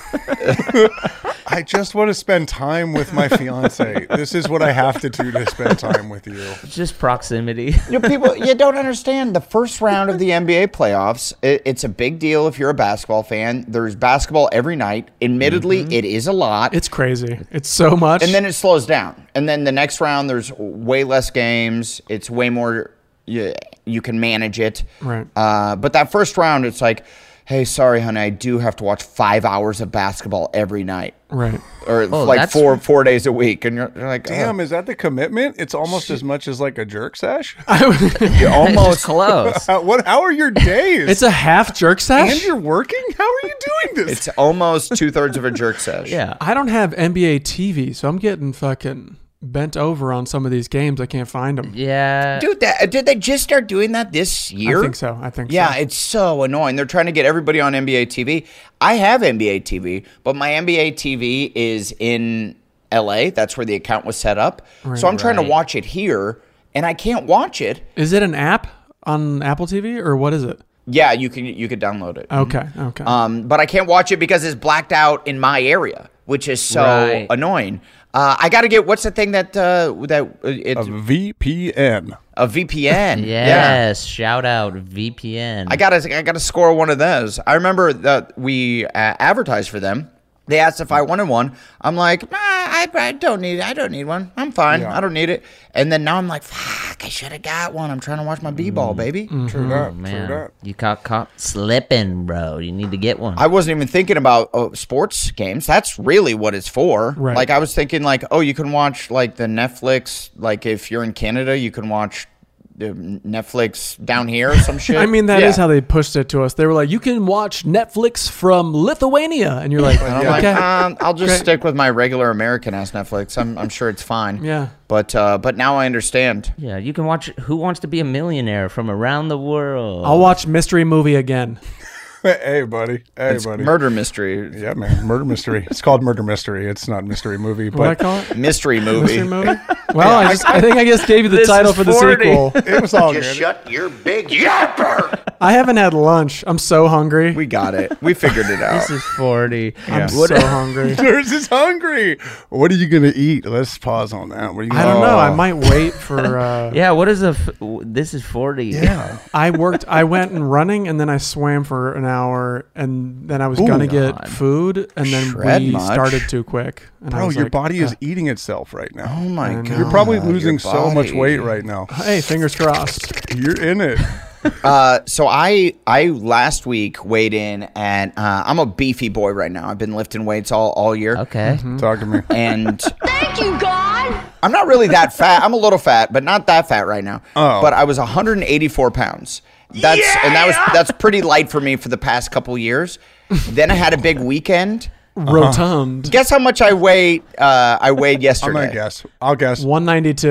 I just want to spend time with my fiance. This is what I have to do to spend time with you. It's just proximity. You know, people, you don't understand the first round of the N B A playoffs. It, it's a big deal if you're a basketball fan. There's basketball every night. Admittedly, it is a lot. It's crazy. It's so much. and then it slows down. And then the next round, there's way less games. It's way more. You, you can manage it. Right. Uh, but that first round, it's like, hey, sorry, honey, I do have to watch five hours of basketball every night, right. or Oh, like that's- four four days a week. And you're, you're like, Damn, is that the commitment? It's almost as much as like a jerk sesh. oh, you're Almost almost. close. How, what? How are your days? It's a half jerk and sesh. you're working. How are you doing this? It's almost two thirds of a jerk sesh. Yeah. I don't have N B A T V, so I'm getting fucking bent over on some of these games. I can't find them. Yeah. Dude, that, did they just start doing that this year? I think so. I think Yeah, so. it's so annoying. They're trying to get everybody on N B A T V. I have N B A T V, but my N B A T V is in L A. That's where the account was set up. So I'm trying to Right. watch it here, and I can't watch it. Is it an app on Apple T V or what is it? Yeah, you can you could download it. Okay. Okay. Um, but I can't watch it because it's blacked out in my area, which is so Right. annoying. Uh, I got to get what's the thing that uh, that uh, it's a V P N. a V P N. Yeah. Yes. Shout out V P N. I gotta, I gotta score one of those. I remember that we uh, advertised for them. They asked if I wanted one. I'm like, nah, I, I don't need it. I don't need one. I'm fine. Yeah. I don't need it. And then now I'm like, fuck, I should have got one. I'm trying to watch my B-ball, baby. True that. Man, True that. you got caught slipping, bro. You need to get one. I wasn't even thinking about oh, sports games. That's really what it's for. Right. Like I was thinking, like, oh, you can watch like the Netflix. Like if you're in Canada, you can watch the Netflix down here or some shit. I mean, that is Yeah. how they pushed it to us. They were like, you can watch Netflix from Lithuania. And you're like, And I'm okay. like, um, I'll just Great. stick with my regular American ass Netflix. I'm, I'm sure it's fine. Yeah. But, uh, but now I understand. yeah, you can watch Who Wants to Be a Millionaire from around the world. I'll watch Mystery Movie again. Hey, buddy. Hey, It's buddy. murder mystery, Yeah, man. Murder mystery. It's called murder mystery. It's not mystery movie, What do I but call it? mystery movie. Mystery Movie? Well, I, just, I think I just gave you the This title is for the forty. sequel. it was all Just good. shut your big yapper. I haven't had lunch. I'm so hungry. We got it. We figured it out. This is forty. I'm What- so hungry. Yours is hungry. What are you gonna eat? Let's pause on that. What are you I gonna don't know. I Oh. might wait for. Uh, Yeah, what is a. F- w- this is forty. Yeah. I worked. I went and running, and then I swam for an hour, and then I was Ooh. gonna get God. food, and then Shred we much. started too quick. And I Bro, was your like, body is uh, eating itself right now. Oh my I god. know. You're probably your losing so much body. weight right now. Hey, fingers crossed. You're in it. Uh, so I I last week weighed in, and uh, I'm a beefy boy right now. I've been lifting weights all all year. Okay. Talk to me. And Thank you, God. I'm not really that fat. I'm a little fat, but not that fat right now. Oh. But I was one hundred eighty-four pounds. That's and that was that's pretty light for me for the past couple years. Then I had a big weekend. Rotund. Guess how much I weighed? Uh, I weighed I'm yesterday. gonna guess. I'll guess. one ninety-two.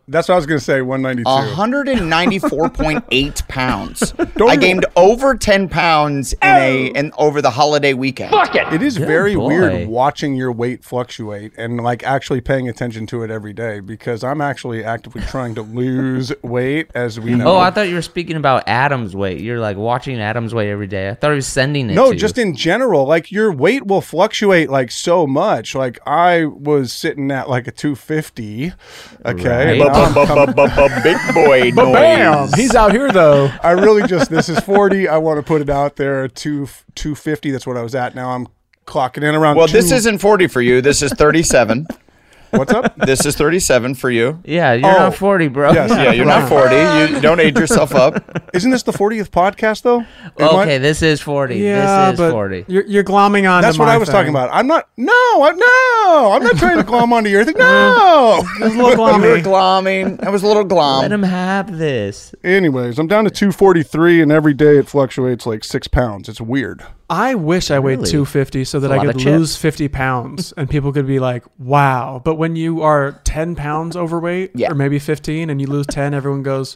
That's what I was going to say, one ninety-two. one hundred ninety-four point eight pounds. I gained over ten pounds in a in over the holiday weekend. Fuck it. It is Good very boy. weird watching your weight fluctuate and like actually paying attention to it every day because I'm actually actively trying to lose weight as we know. Oh, I thought you were speaking about Adam's weight. You're like watching Adam's weight every day. I thought he was sending it No, to just you. in general, like your weight will fluctuate like so much. Like I was sitting at like a two fifty. Okay. Right. Now I'm coming- Big boy Bam! noise. He's out here though. I really just, this is forty. I want to put it out there. Two, 250. That's what I was at. Now I'm clocking in around Well, two- this isn't forty for you. This is thirty-seven. What's up? This is thirty-seven for you. Yeah, you're Oh, not forty, bro. yes. Yeah, you're not forty. You don't age yourself up. Isn't this the fortieth podcast though? Am I- Okay, this is forty. Yeah, this is but forty. you're you're glomming on. That's to what my I was thing. talking about. I'm not. No, I, no. I'm not trying to glom onto your thing. No. It was a little You were glommy. glomming. That was a little Let glom. him have this. Anyways, I'm down to two forty-three, and every day it fluctuates like six pounds. It's weird. I wish I weighed Really? two fifty so that a I lot could of lose chips. fifty pounds and people could be like, wow. But when you are ten pounds overweight Yeah. or maybe fifteen and you lose ten, everyone goes,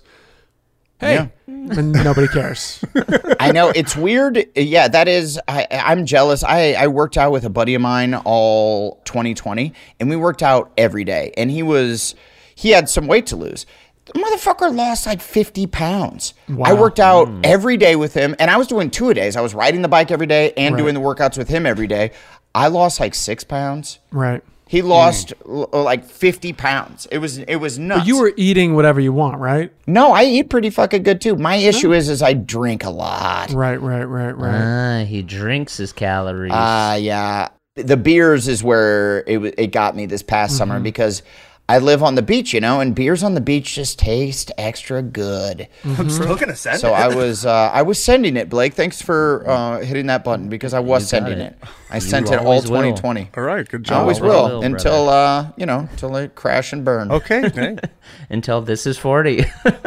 hey, Yeah. and nobody cares. I know it's weird. Yeah, that is. I, I'm jealous. I, I worked out with a buddy of mine all twenty twenty, and we worked out every day. And he was, he had some weight to lose. The motherfucker lost like fifty pounds. I worked out every day with him, and I was doing two a days. I was riding the bike every day and Right. doing the workouts with him every day. I lost like six pounds. Right. He lost l- like fifty pounds. It was it was nuts. But you were eating whatever you want, right? no, I eat pretty fucking good too. My issue is is I drink a lot. Right, right, right, right. Ah, he drinks his calories. Uh, yeah. The beers is where it w- it got me this past summer because I live on the beach, you know, and beers on the beach just taste extra good. I'm still gonna send So it. I was uh, I was sending it, Blake. Thanks for uh, hitting that button because I was You got sending it. it. I You sent it all always will. twenty twenty. All right, good I job. always Always will will, until uh, you know, until it crash and burn. Okay. Hey. Until this is forty.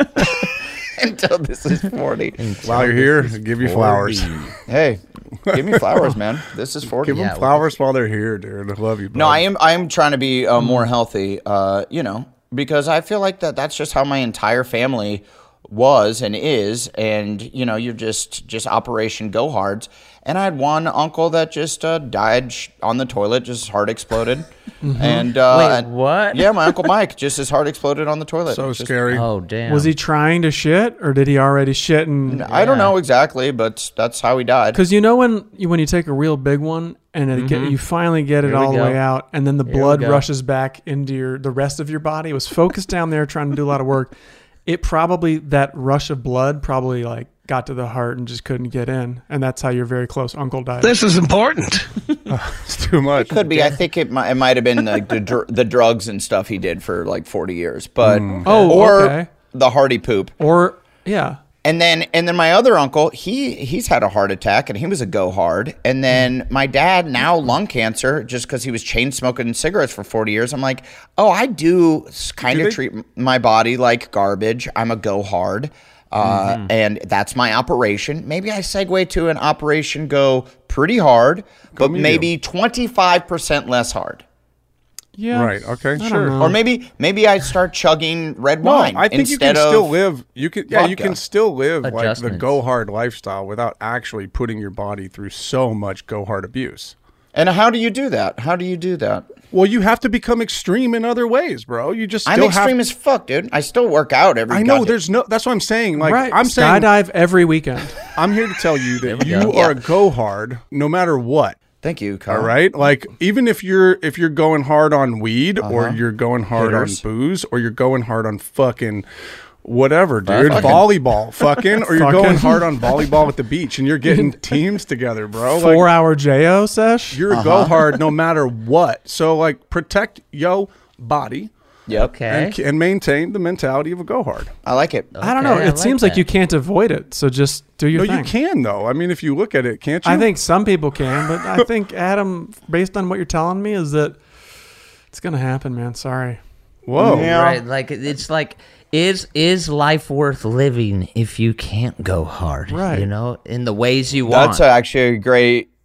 Until this is forty. While you're here, give you flowers. Hey, give me flowers, man. This is forty. Give them flowers while they're here, dude. I love you. Bud. No, I am. I am trying to be uh, more healthy. Uh, you know, because I feel like that. That's just how my entire family was and is, and you know, you're just just Operation Go Hards. And I had one uncle that just uh, died sh- on the toilet, just his heart exploded. And uh, Wait, and- what? Yeah, my uncle Mike, just his heart exploded on the toilet. So Just- scary. Oh, damn. Was he trying to shit or did he already shit? And I don't know exactly, but that's how he died. because you know when you, when you take a real big one and it get, you finally get it Here we all the go. way out, and then the we blood go. rushes back into your the rest of your body. It was focused down there trying to do a lot of work. It probably that rush of blood probably like got to the heart and just couldn't get in, and that's how your very close uncle died. This is important. It's too much. Could be. I think it might, it might have been like the, dr- the drugs and stuff he did for like forty years, but Oh, or okay. the hearty poop. Or yeah, And then and then my other uncle, he he's had a heart attack and he was a go hard. And then my dad, now lung cancer, just because he was chain smoking cigarettes for forty years. I'm like, oh, I do kind Do of they- treat my body like garbage. I'm a go hard. Uh, Mm-hmm. And that's my operation. Maybe I segue to an operation go pretty hard, but medium. maybe twenty-five percent less hard. yeah, Right. Okay. I don't Sure. know. Or maybe maybe I start chugging red No, wine I think you can instead of still live. You can, yeah, you vodka. can still live like the Adjustments. go hard lifestyle without actually putting your body through so much go hard abuse. And how do you do that? How do you do that? Well, you have to become extreme in other ways, bro. You just I'm still extreme have. as fuck, dude. I still work out every. I know goddamn- there's no. That's what I'm saying. Like right. I'm saying, skydive every weekend. I'm here to tell you that we you go. are Yeah. a go hard no matter what. Thank you, Kyle. All right, like even if you're if you're going hard on weed or you're going hard Hitters. on booze or you're going hard on fucking whatever, dude, Fucking. volleyball, fucking, or you're Fucking. going hard on volleyball at the beach and you're getting teams together, bro. Four Like, hour J O sesh. you're a go hard no matter what. So like protect yo body Yep. Okay. and, and maintain the mentality of a go hard. I like it. I don't know. Okay, It I like seems like that. you can't avoid it. So just do your No, thing. you can though. I mean, if you look at it, can't you? I think some people can, but I think Adam, based on what you're telling me, is that it's gonna happen, man. Sorry. Whoa. Yeah. Right, like it's like is is life worth living if you can't go hard? Right. You know, in the ways you want. That's actually a great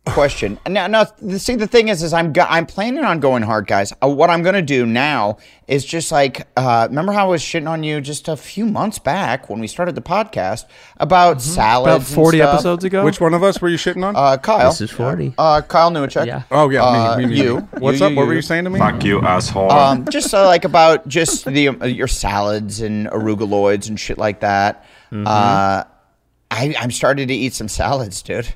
question. Now, now, see, the thing is, is I'm go- I'm planning on going hard, guys. Uh, what I'm gonna do now is just like, uh, remember how I was shitting on you just a few months back when we started the podcast about About salads, forty and stuff? episodes ago. Which one of us were you shitting on? Uh, Kyle. This is forty. Uh, Kyle Newacek. Yeah. oh yeah, uh, me, me, me, you. me. What's You, up? you, What were you. you saying to me? Fuck you, asshole. Um, just uh, like about just the uh, your salads and arugaloids and shit like that. Mm-hmm. Uh, I I'm starting to eat some salads, dude.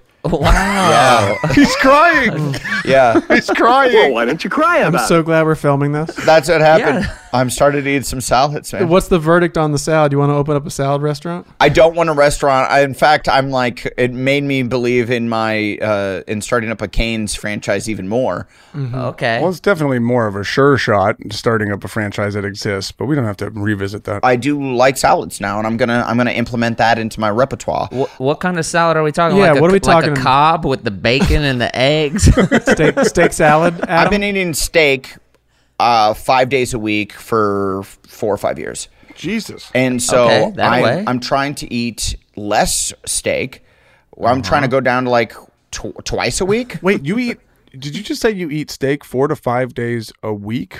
Wow. He's crying. Yeah, He's crying. Well, why don't you cry I'm about so glad we're filming this. that's what happened. Yeah. I'm starting to eat some salads, man. What's the verdict on the salad? You want to open up a salad restaurant? I don't want a restaurant. I, in fact, I'm like, it made me believe in my uh, in starting up a Cane's franchise even more. Okay. Well, it's definitely more of a sure shot starting up a franchise that exists, but we don't have to revisit that. I do like salads now, and I'm gonna I'm gonna implement that into my repertoire. What, what kind of salad are we talking? Yeah, like a, what are we like talking a about? Cobb with the bacon and the eggs. Steak, steak salad. Adam? I've been eating steak uh, five days a week for four or five years. Jesus. And so Okay, that I'm, way. I'm trying to eat less steak. Well, I'm trying to go down to like tw- twice a week. Wait, you eat? Did you just say you eat steak four to five days a week?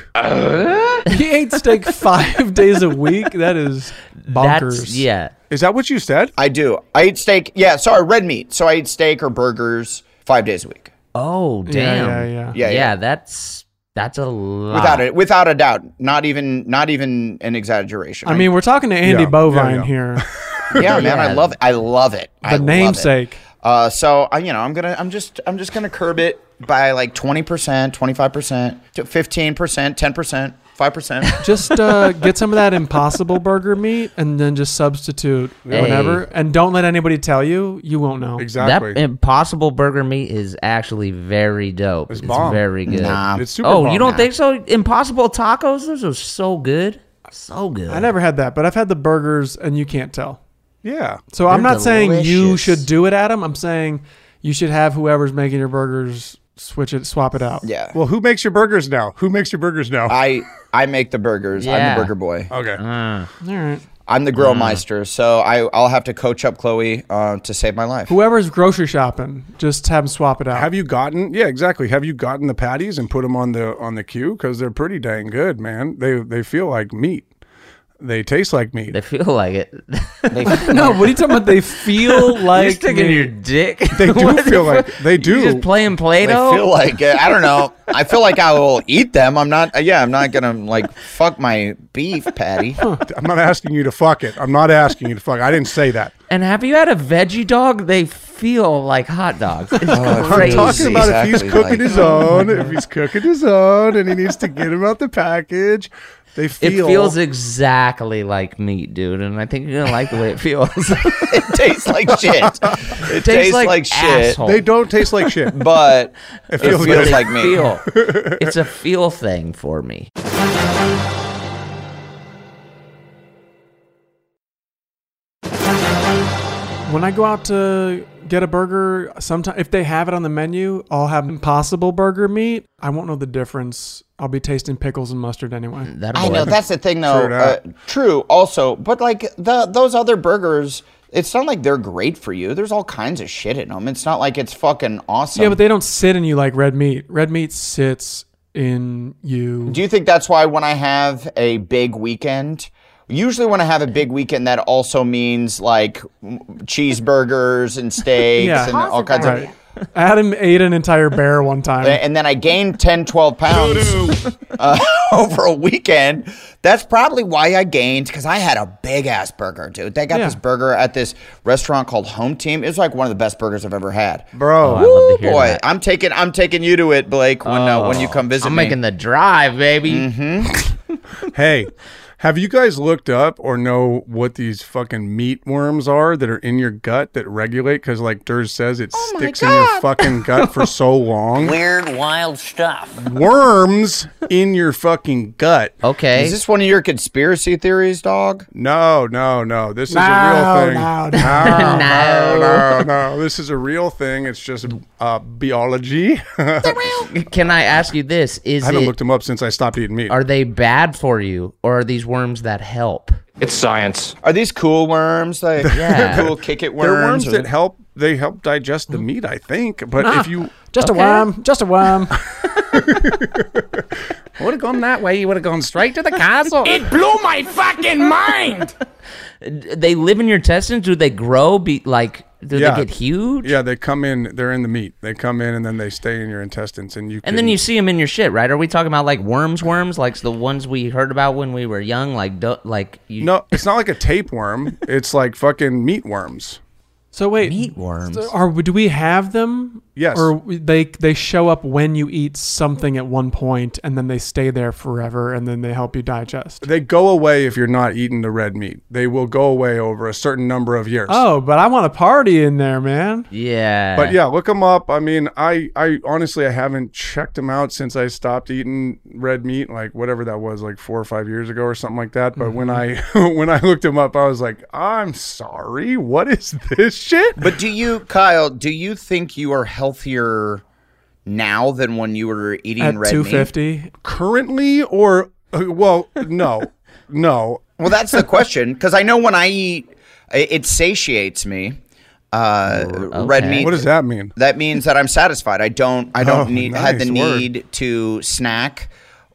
He ate steak five days a week. That is bonkers. That's yeah. Is that what you said? I do. I eat steak. Yeah, sorry, red meat. So I eat steak or burgers five days a week. Oh Yeah, damn. yeah, yeah. Yeah, Yeah, yeah. that's that's a lot. Without it, without a doubt, not even not even an exaggeration. I mean, we're talking to Andy Yeah, Bovine yeah, yeah. here, yeah, man, I Yeah. love it. I love it. I the love it. namesake. Uh, so I, you know, I'm gonna, I'm just, I'm just gonna curb it by like twenty percent, twenty-five percent, to fifteen percent, ten percent, five percent. Just uh, get some of that Impossible Burger meat and then just substitute Hey. whatever. And don't let anybody tell you. You won't know. Exactly. That Impossible Burger meat is actually very dope. It's It's, bomb. very good. Nah. It's super Oh, bomb. you don't think so? Impossible tacos? Those are so good. So good. I never had that, but I've had the burgers and you can't tell. Yeah. So I'm They're not saying you delicious. should do it, Adam. I'm saying you should have whoever's making your burgers switch it, swap it out. Yeah. Well, who makes your burgers now? Who makes your burgers now? I, I make the burgers. I'm Yeah. the burger boy. okay. Uh, All right. I'm the grill meister. So I, I'll have to coach up Chloe uh, to save my life. Whoever's grocery shopping, just have them swap it out. Have you gotten? Yeah, exactly. Have you gotten the patties and put them on the on the queue? Because they're pretty dang good, man. They they feel like meat. They taste like meat. they feel like it. no, what are you talking about? They feel like You're sticking meat. your dick. They do What the feel like- fuck? they You do. just playing I Play-Doh? feel like uh, I don't know. I feel like I will eat them. I'm not. Uh, yeah, I'm not gonna like fuck my beef patty. I'm not asking you to fuck it. I'm not asking you to fuck. I didn't say that. And have you had a veggie dog? They feel like hot dogs. It's I'm crazy. talking about if he's Exactly cooking like- his own, if he's cooking his own, and he needs to get him out the package. They It feel. feels exactly like meat, dude, and I think you're gonna like the way it feels. It tastes like shit. It tastes, like, shit. asshole. They don't taste like shit. But it feels feels, good. like me. Feel. It's a feel thing for me. When I go out to get a burger, sometimes if they have it on the menu, I'll have Impossible Burger meat. I won't know the difference. I'll be tasting pickles and mustard anyway. That I know that's the thing, though. True Uh, that. true, also, but like the those other burgers, it's not like they're great for you. There's all kinds of shit in them. It's not like it's fucking awesome. Yeah, but they don't sit in you like red meat. Red meat sits in you. Do you think that's why when I have a big weekend, usually when I have a big weekend, that also means like m- cheeseburgers and steaks Yeah. and all kinds Right. of. Adam ate an entire bear one time. And then I gained ten, twelve pounds uh, over a weekend. That's probably why I gained, because I had a big ass burger, dude. They got Yeah. this burger at this restaurant called Home Team. It's like one of the best burgers I've ever had. Bro. Oh, I love to hear Boy, that. I'm taking I'm taking you to it, Blake, when uh, when you come visit I'm me. making the drive, baby. Mm-hmm. Hey, have you guys looked up or know what these fucking meat worms are that are in your gut that regulate? Because like Durs says, it Oh my sticks in your God. fucking gut for so long. Weird, wild stuff. Worms in your fucking gut. Okay. Is this one of your conspiracy theories, dog? No, no, no. This is No, a real thing. no, no, no. no, no, no. This is a real thing. It's just uh, biology. I Can I ask you this? Is haven't it looked them up since I stopped eating meat. are they bad for you, or are these these worms that help. It's science. Are these cool worms? Like Yeah. cool kick it worms? They're worms or- that help. They help digest the meat, I think. But Nah, if you just Okay. a worm, just a worm. Would have gone that way. You would have gone straight to the castle. It blew my fucking mind. They live in your intestines. Do they grow? Be like, do Yeah. they get huge? yeah, they come in. They're in the meat. They come in and then they stay in your intestines, and you. And then you see them in your shit, right? Are we talking about like worms, worms, like the ones we heard about when we were young, like do, like you? No, it's not like a tapeworm. It's like fucking meat worms. So wait, Meatworms. so Are do we have them? Yes. Or they they show up when you eat something at one point, and then they stay there forever, and then they help you digest. They go away if you're not eating the red meat. They will go away over a certain number of years. Oh, but I want a party in there, man. Yeah. But yeah, look them up. I mean, I, I honestly, I haven't checked them out since I stopped eating red meat, like whatever that was, like four or five years ago or something like that. But when I when I looked them up, I was like, I'm sorry, what is this shit? But do you, Kyle? Do you think you are healthier now than when you were eating At red two meat? fifty. Currently, or uh, well, no, no. Well, that's the question, because I know when I eat, it, it satiates me. Uh, Red okay. meat. What does that mean? That means that I'm satisfied. I don't. I don't Oh, need had the nice word. need to snack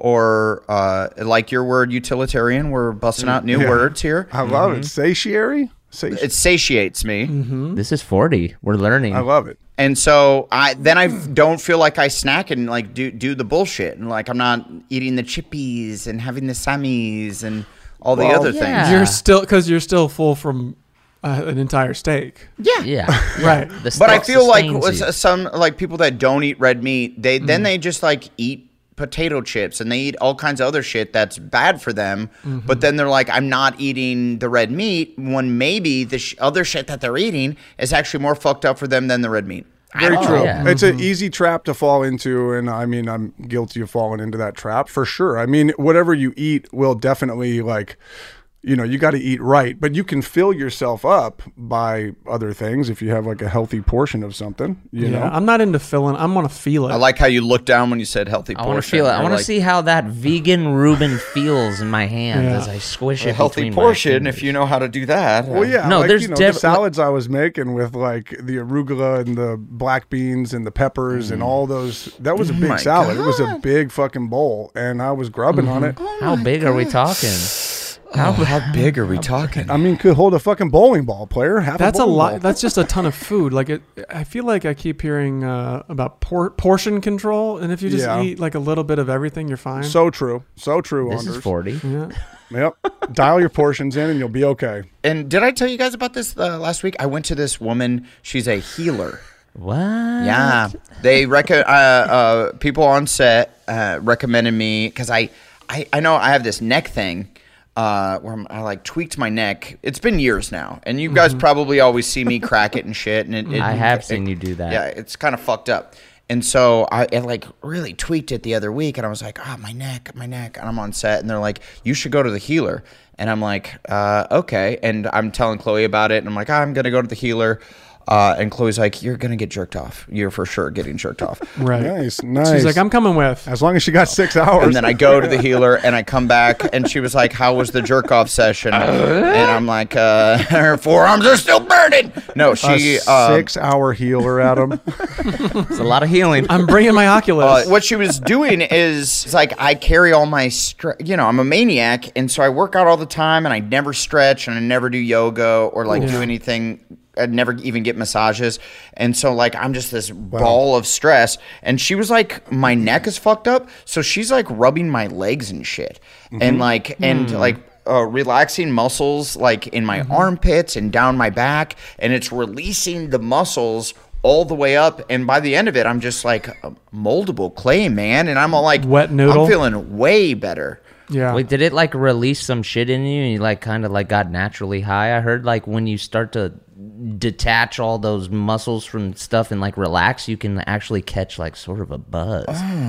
or uh, like your word utilitarian. We're busting out new Yeah. words here. I love it. Satiary. Sati- It satiates me. this is forty. We're learning. I love it. And so I then I don't feel like I snack and like do do the bullshit and like I'm not eating the chippies and having the sammies and all the Well, other yeah. things. You're still because you're still full from uh, an entire steak. Yeah. Yeah. Right. The But I steak feel like sustains with you. some like people that don't eat red meat, they then they just like eat potato chips and they eat all kinds of other shit that's bad for them. But then they're like, I'm not eating the red meat when maybe the sh- other shit that they're eating is actually more fucked up for them than the red meat. Very Oh, true. yeah. It's an easy trap to fall into, and I mean, I'm guilty of falling into that trap for sure. I mean, whatever you eat will definitely like, you know, you got to eat right, but you can fill yourself up by other things if you have like a healthy portion of something. You yeah, know, I'm not into filling. I'm gonna feel it. I like how you look down when you said healthy I portion. want to feel it. I You're want to like, see how that vegan Reuben feels in my hand Yeah. as I squish a it. healthy between my portion fingers. if you know how to do that. well, yeah. No, like, there's you know, def- the salads I was making with like the arugula and the black beans and the peppers and all those. That was a big my salad. It was a big fucking bowl, and I was grubbing on it. How big are we talking? How, how big are we talking? I mean, could hold a fucking bowling ball, player. Half That's a a bowling lot. ball. That's just a ton of food. Like it, I feel like I keep hearing uh, about por- portion control, and if you just Yeah. eat like a little bit of everything, you're fine. So true. So true, This Anders. is forty. yeah. Yep. Dial your portions in and you'll be okay. And did I tell you guys about this uh, last week? I went to this woman. She's a healer. What? Yeah, they rec- uh, uh, people on set uh, recommended me because I, I, I know I have this neck thing uh, where I'm, I like tweaked my neck. It's been years now, and you guys probably always see me crack it and shit. And it, it, I have it- seen you do that. Yeah, it's kind of fucked up. And so I it like really tweaked it the other week, and I was like, "Ah, oh, my neck, my neck." And I'm on set, and they're like, "You should go to the healer." And I'm like, uh, "Okay." And I'm telling Chloe about it, and I'm like, oh, "I'm gonna go to the healer." Uh, and Chloe's like, "You're gonna get jerked off. You're for sure getting jerked off." Right. Nice, nice. She's like, I'm coming with. as long as she got six hours. And then I go to the healer, and I come back, and she was like, "How was the jerk off session?" And I'm like, uh, "Her forearms are still burning." No, a she. Um, six-hour healer, Adam. It's a lot of healing. I'm bringing my Oculus. Uh, what she was doing is it's like I carry all my, stre- you know, I'm a maniac, and so I work out all the time, and I never stretch, and I never do yoga or like do anything. I never even get massages, and so like I'm just this ball of stress. And she was like, my neck is fucked up, so she's like rubbing my legs and shit, and like and like. Uh, relaxing muscles like in my armpits and down my back, and it's releasing the muscles all the way up, and by the end of it I'm just like a moldable clay, man, and I'm all like Wet noodle? I'm feeling way better. yeah. Wait, did it like release some shit in you and you like kind of like got naturally high? I heard like when you start to detach all those muscles from stuff and like relax, you can actually catch like sort of a buzz.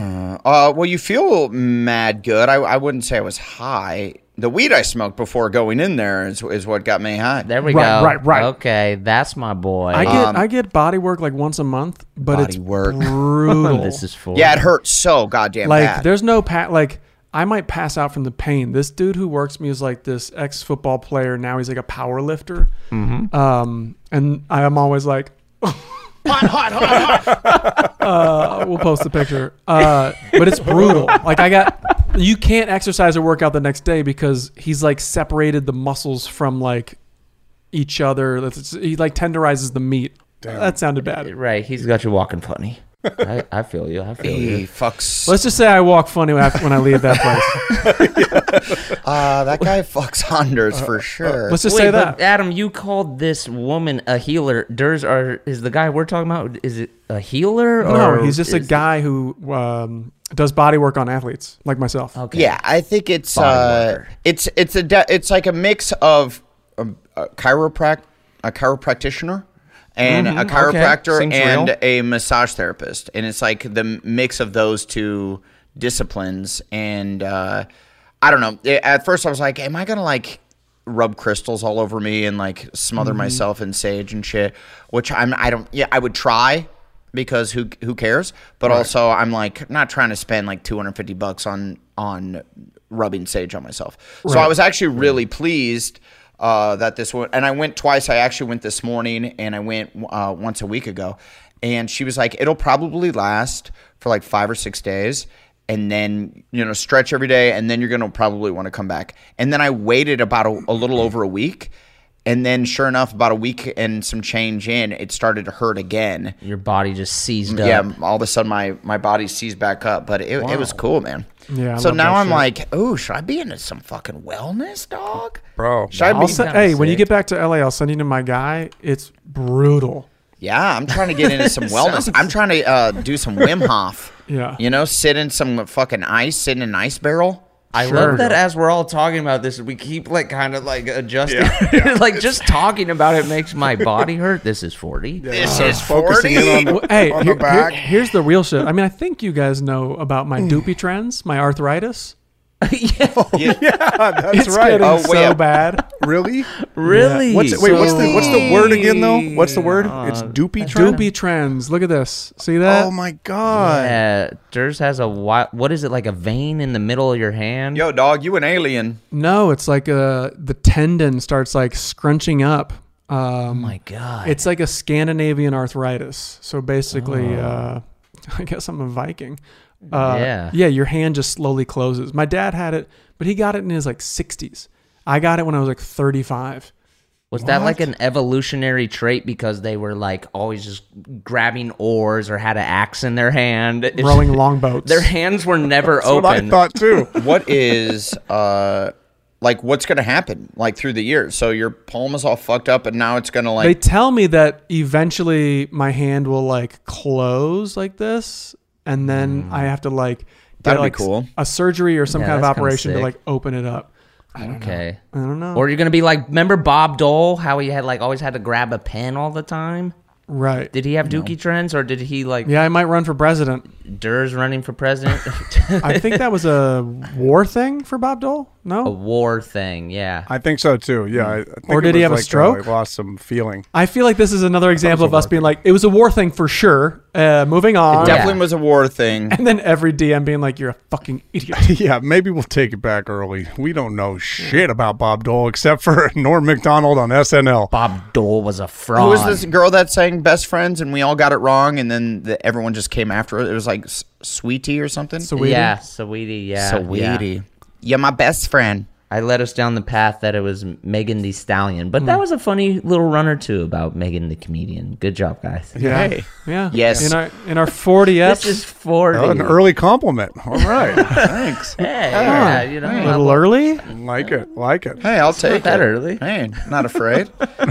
Uh, well, you feel mad good. I, I wouldn't say I was high. The weed I smoked before going in there is, is what got me high. There we Right, go. right, right. Okay, that's my boy. I get Um, I get body work like once a month, but Body it's work. brutal. this is for Yeah, it hurts so goddamn like bad. there's no pat like I might pass out from the pain. This dude who works me is like this ex football player. Now he's like a power lifter. Mm-hmm. Um, and I'm always like, hot, hot, hot, hot. uh, we'll post the picture. Uh, but it's brutal. Like I got, you can't exercise or work out the next day because he's like separated the muscles from like each other. That's, he like tenderizes the meat. Damn. That sounded bad. Right. He's got you walking funny. I, I feel you. I feel He you. fucks. Let's just say I walk funny after, when I leave that place. Uh, that guy fucks Honduras for sure. Let's just Wait, say but that. Adam, you called this woman a healer. Durs are is the guy we're talking about? Is it a healer? Or No, he's just a is guy who um, does body work on athletes like myself. Okay. Yeah, I think it's Body uh, worker. it's it's a de- it's like a mix of a, a chiroprac a chiropractitioner and a chiropractor Seems and real. a massage therapist, and it's like the mix of those two disciplines. And uh, I don't know. At first, I was like, "Am I gonna like rub crystals all over me and like smother myself in sage and shit?" Which I'm I don't. Yeah, I would try. Because who who cares? But also, I'm like not trying to spend like two hundred fifty bucks on on rubbing sage on myself. So Right. I was actually really pleased uh, that this one. And I went twice. I actually went this morning, and I went uh, once a week ago. And she was like, "It'll probably last for like five or six days." And then, you know, stretch every day, and then you're going to probably want to come back. And then I waited about a, a little over a week. And then, sure enough, about a week and some change in, it started to hurt again. Your body just seized up. Yeah, all of a sudden, my, my body seized back up. But it, it was cool, man. Yeah, I So love now that I'm shit. like, oh, should I be into some fucking wellness, dog? Bro. Should I I'll be? send, kinda hey, when you sick. get back to L A, I'll send you to my guy. It's brutal. Yeah, I'm trying to get into some wellness. I'm trying to uh, do some Wim Hof. Yeah. You know, sit in some fucking ice, sit in an ice barrel. I Sure. love that as we're all talking about this, we keep like kind of like adjusting. like just talking about it makes my body hurt. This is forty. This So is focusing forty. in on the, Well, hey, on here- the back. here- here's the real shit. I mean, I think you guys know about my doopy trends, my arthritis. yeah, that's It's right. getting Oh, so wait. bad. Really? Really? What's it, wait? What's the what's the word again though? What's the word? Uh, It's doopy trend. Doopy trends. Look at this. See that? Oh my god. Yeah, Durs has a wi- what is it like a vein in the middle of your hand? Yo, dog, you an alien. No, it's like uh the tendon starts like scrunching up. Um, Oh my god! It's like a Scandinavian arthritis. So basically, Oh. uh, I guess I'm a Viking. Uh, Yeah. Yeah, your hand just slowly closes. My dad had it, but he got it in his like sixties. I got it when I was like thirty-five. Was that like an evolutionary trait because they were like always just grabbing oars or had an axe in their hand? It's- Rowing longboats. Their hands were never That's open. what I thought too. What is uh like what's gonna happen like through the years? So your palm is all fucked up, and now it's gonna They like tell me that eventually my hand will like close like this, and then I have to like get Mm. That'd be like cool. a surgery or some Yeah, kind of that's kinda operation to sick. like open it up. Okay. I don't know. Or you're gonna be like, remember Bob Dole? How he had like always had to grab a pen all the time. Right. Did he have Dookie trends, or did he like Yeah, I might run for president. Durs running for president? I think that was a war thing for Bob Dole. No, a war thing, yeah. I think so too. Yeah. I, I think Or it did he was have a like, uh, stroke? he lost some feeling. I feel like this is another example of us being like, it was a war thing for sure. Uh, moving on. definitely was a war thing. And then every D M being like, you're a fucking idiot. Yeah, maybe we'll take it back early. We don't know shit about Bob Dole except for Norm Macdonald on S N L. Bob Dole was a fraud. Who was this girl that sang "Best Friends" and we all got it wrong, and then the, everyone just came after it? It was like S- Sweetie or something. Sweetie. Yeah, Sweetie, yeah. Sweetie, yeah. you're my best friend. I led us down the path that it was Megan Thee Stallion, but that was a funny little runner too about Megan the comedian. Good job, guys. Yeah. Hey. Yeah. Yes. In our in our fortieth. This is forty. Oh, an early compliment. All right. Thanks. Hey, yeah, you know, a little early. Like it. Like it. Hey, I'll take that it. early. Hey, not afraid.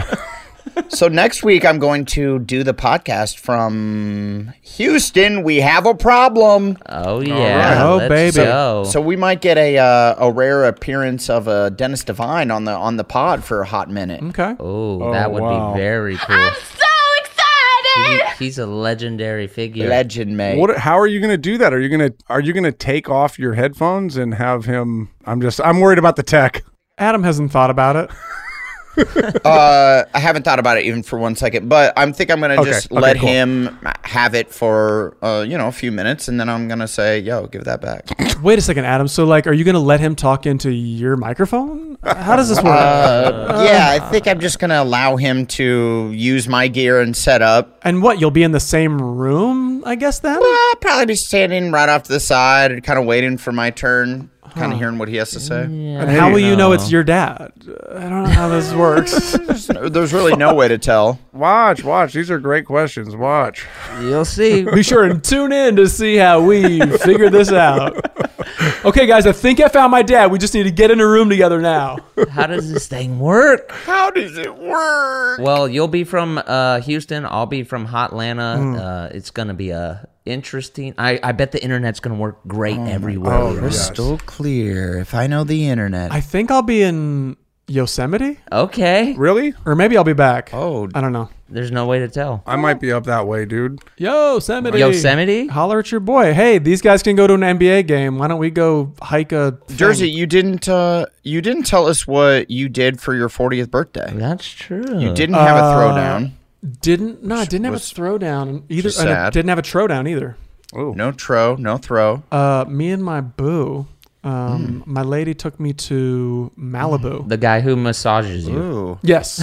So next week I'm going to do the podcast from Houston. We have a problem. Oh yeah, right. Oh, let's baby. go. So we might get a uh, a rare appearance of a Dennis Devine on the on the pod for a hot minute. Okay. oh, that would wow. be very cool. I'm so excited! He- he's a legendary figure. Legend, mate. What? How are you going to do that? Are you going to Are you going to take off your headphones and have him? I'm just. I'm worried about the tech. Adam hasn't thought about it. uh, I haven't thought about it even for one second, but I think I'm gonna Okay, just okay, let cool. him have it for uh, you know a few minutes, and then I'm gonna say, "Yo, give that back." Wait a second, Adam. So, like, are you going to let him talk into your microphone? How does this work? Uh, yeah, I think I'm just gonna allow him to use my gear and set up. And what? You'll be in the same room, I guess, then? I'll probably be standing right off to the side, kind of waiting for my turn, kind of hearing what he has to say. And how will you know it's your dad? I don't know how this works. There's really no way to tell. Watch, watch. These are great questions. Watch. You'll see. Be sure and tune in to see how we figure this out. Okay, guys, I think I found my dad. We just need to get in a room together now. How does this thing work? How does it work? Well, you'll be from uh, Houston. I'll be from Hotlanta. Hmm. Uh, it's gonna be a interesting. I, I bet the internet's gonna work great everywhere. oh, we are. yes. Crystal clear. If I know the internet. I think I'll be in Yosemite, Okay. Really? or maybe I'll be back. Oh. I don't know. There's no way to tell. I might be up that way, dude. Yosemite. Yosemite? Holler at your boy. Hey, these guys can go to an N B A game. Why don't we go hike a thing? Jersey, you didn't uh, you didn't tell us what you did for your fortieth birthday. That's true. You didn't have a Uh, throwdown. Didn't no, I didn't have a was throwdown either. just and I sad. didn't have a throwdown either. No tro, no throw. Uh, me and my boo. Um, my lady took me to Malibu. The guy who massages you. Ooh. Yes.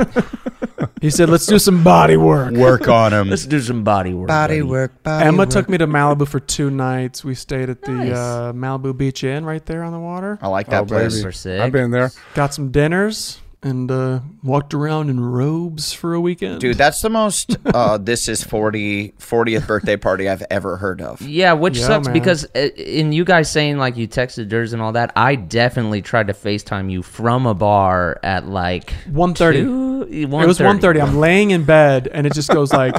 He said, "Let's do some body work." Work on him. Let's do some body work. Body buddy. work, body Emma work. took me to Malibu for two nights. We stayed at the Nice. uh, Malibu Beach Inn right there on the water. I like that Oh, place. baby. Super sick. I've been there. Got some dinners and uh, walked around in robes for a weekend. Dude, that's the most uh, this is forty, fortieth birthday party I've ever heard of. Yeah, which Yeah, sucks man. because uh, in you guys saying like you texted Durs and all that, I definitely tried to FaceTime you from a bar at like one thirty. two- It was one thirty. I'm laying in bed and it just goes like,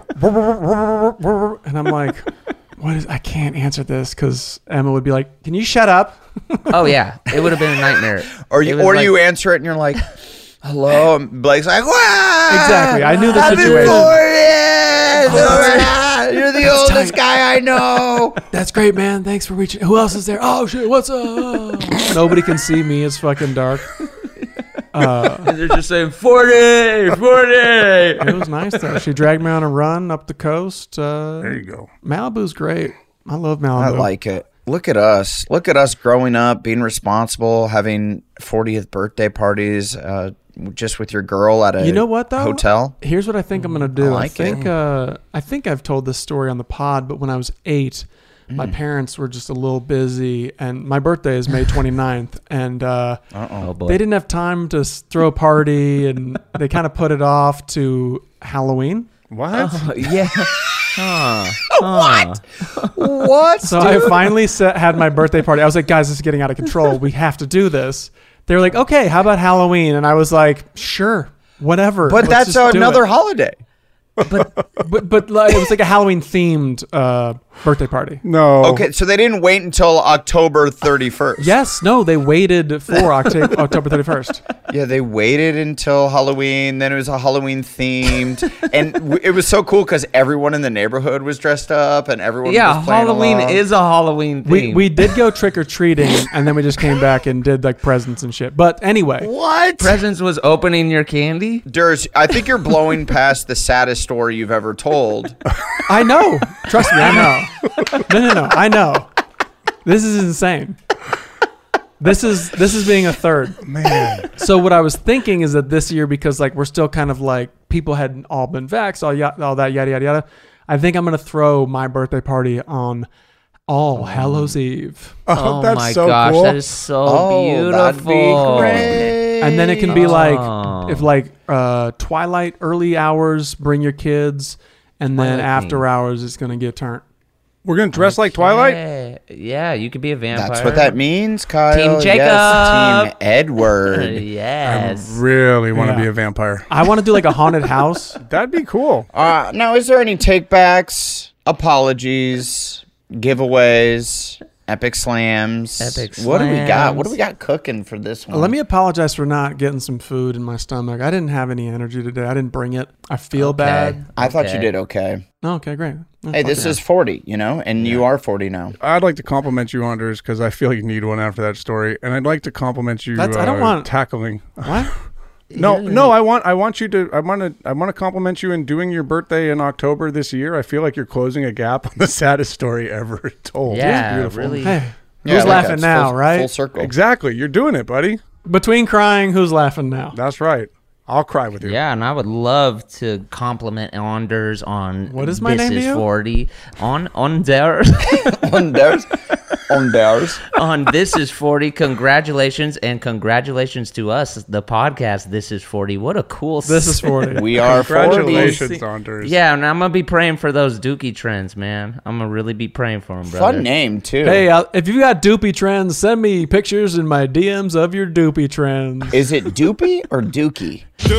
and I'm like, what is? I can't answer this because Emma would be like, "Can you shut up?" Oh yeah, it would have been a nightmare. Or It you, was or like- you answer it and you're like, hello. And Blake's like, wow. Exactly. I knew the Happy situation. fortieth. You're the oldest guy I know. That's great, man. Thanks for reaching. Who else is there? Oh shit, what's up? Nobody can see me. It's fucking dark. And they're just saying forty, forty. It was nice though. She dragged me on a run up the coast. Uh, There you go. Malibu's great. I love I Malibu. like it. Look at us. Look at us growing up, being responsible, having fortieth birthday parties, uh, just with your girl at a You know what, though? hotel. Here's what I think I'm gonna do. I, like think it. uh, I think I've told this story on the pod, but when I was eight, Mm. my parents were just a little busy, and my birthday is May twenty-ninth, and uh, Oh boy. they didn't have time to s- throw a party, and they kind of put it off to Halloween. What? yeah. Huh. What? What? So I finally set, had my birthday party. I was like, guys, this is getting out of control. We have to do this. They were like, okay, how about Halloween? And I was like, sure, whatever. But Let's that's just do another it. holiday. But but like, it was like a Halloween themed uh, birthday party. No. Okay, so they didn't wait until October thirty-first. Yes, no, they waited for October October thirty-first. Yeah, they waited until Halloween. Then it was a Halloween themed, and w- it was so cool because everyone in the neighborhood was dressed up, and everyone Yeah, was playing Halloween along. is a Halloween thing. We we did go trick or treating, and then we just came back and did like presents and shit. But anyway, What? Presents was opening your candy. Durs, I think you're blowing past the saddest story you've ever told. I know. Trust me, I know. No, no, no. I know. This is insane. This is this is being a third. Man. So what I was thinking is that this year, because like we're still kind of like people hadn't all been vaxxed, all ya- all that yada yada yada. I think I'm gonna throw my birthday party on All Hallows Eve, Oh, Oh that's my so gosh, cool. that is so Oh, that'd be beautiful. great. and then it can be Oh. like if like uh, twilight early hours, bring your kids, and then Twilight after theme. hours it's gonna get turned. We're going to dress like Twilight? Yeah, yeah, you could be a vampire. That's what that means, Kyle. Team Jacob. Yes, Team Edward. Yes. Really want to Yeah. be a vampire. I want to do like a haunted house. That'd be cool. Uh, now, is there any takebacks, apologies, giveaways, epic slams? Epic What do we got? What do slams. we got cooking for this one? Let me apologize for not getting some food in my stomach. I didn't have any energy today. I didn't bring it. I feel Okay. bad. I thought you Okay. did okay. Oh, okay, great. Oh, Hey, fuck this yeah. is forty, you know, and you are forty now. I'd like to compliment you, Anders, because I feel you need one after that story. And I'd like to compliment you That's- I don't uh, want- tackling. What? No, no, I want I want you to I want to I want to compliment you in doing your birthday in October this year. I feel like you're closing a gap on the saddest story ever told. Yeah, It's beautiful. really. Hey, Yeah, who's I like laughing that. now, Full- right? Full circle. Exactly. You're doing it, buddy. Between crying, who's laughing now? That's right. I'll cry with you. Yeah, and I would love to compliment Anders on What is my This name to is you? forty on on there On theirs. On theirs. on This is forty. Congratulations and congratulations to us, the podcast. This is forty. What a cool. This is forty. We are Congratulations, forty. Anders. Yeah, and I'm gonna be praying for those Dookie trends, man. I'm gonna really be praying for them, brother. Fun name, too. Hey, uh, if you got doopy trends, send me pictures in my D Ms of your doopy trends. Is it Doopy or Dookie?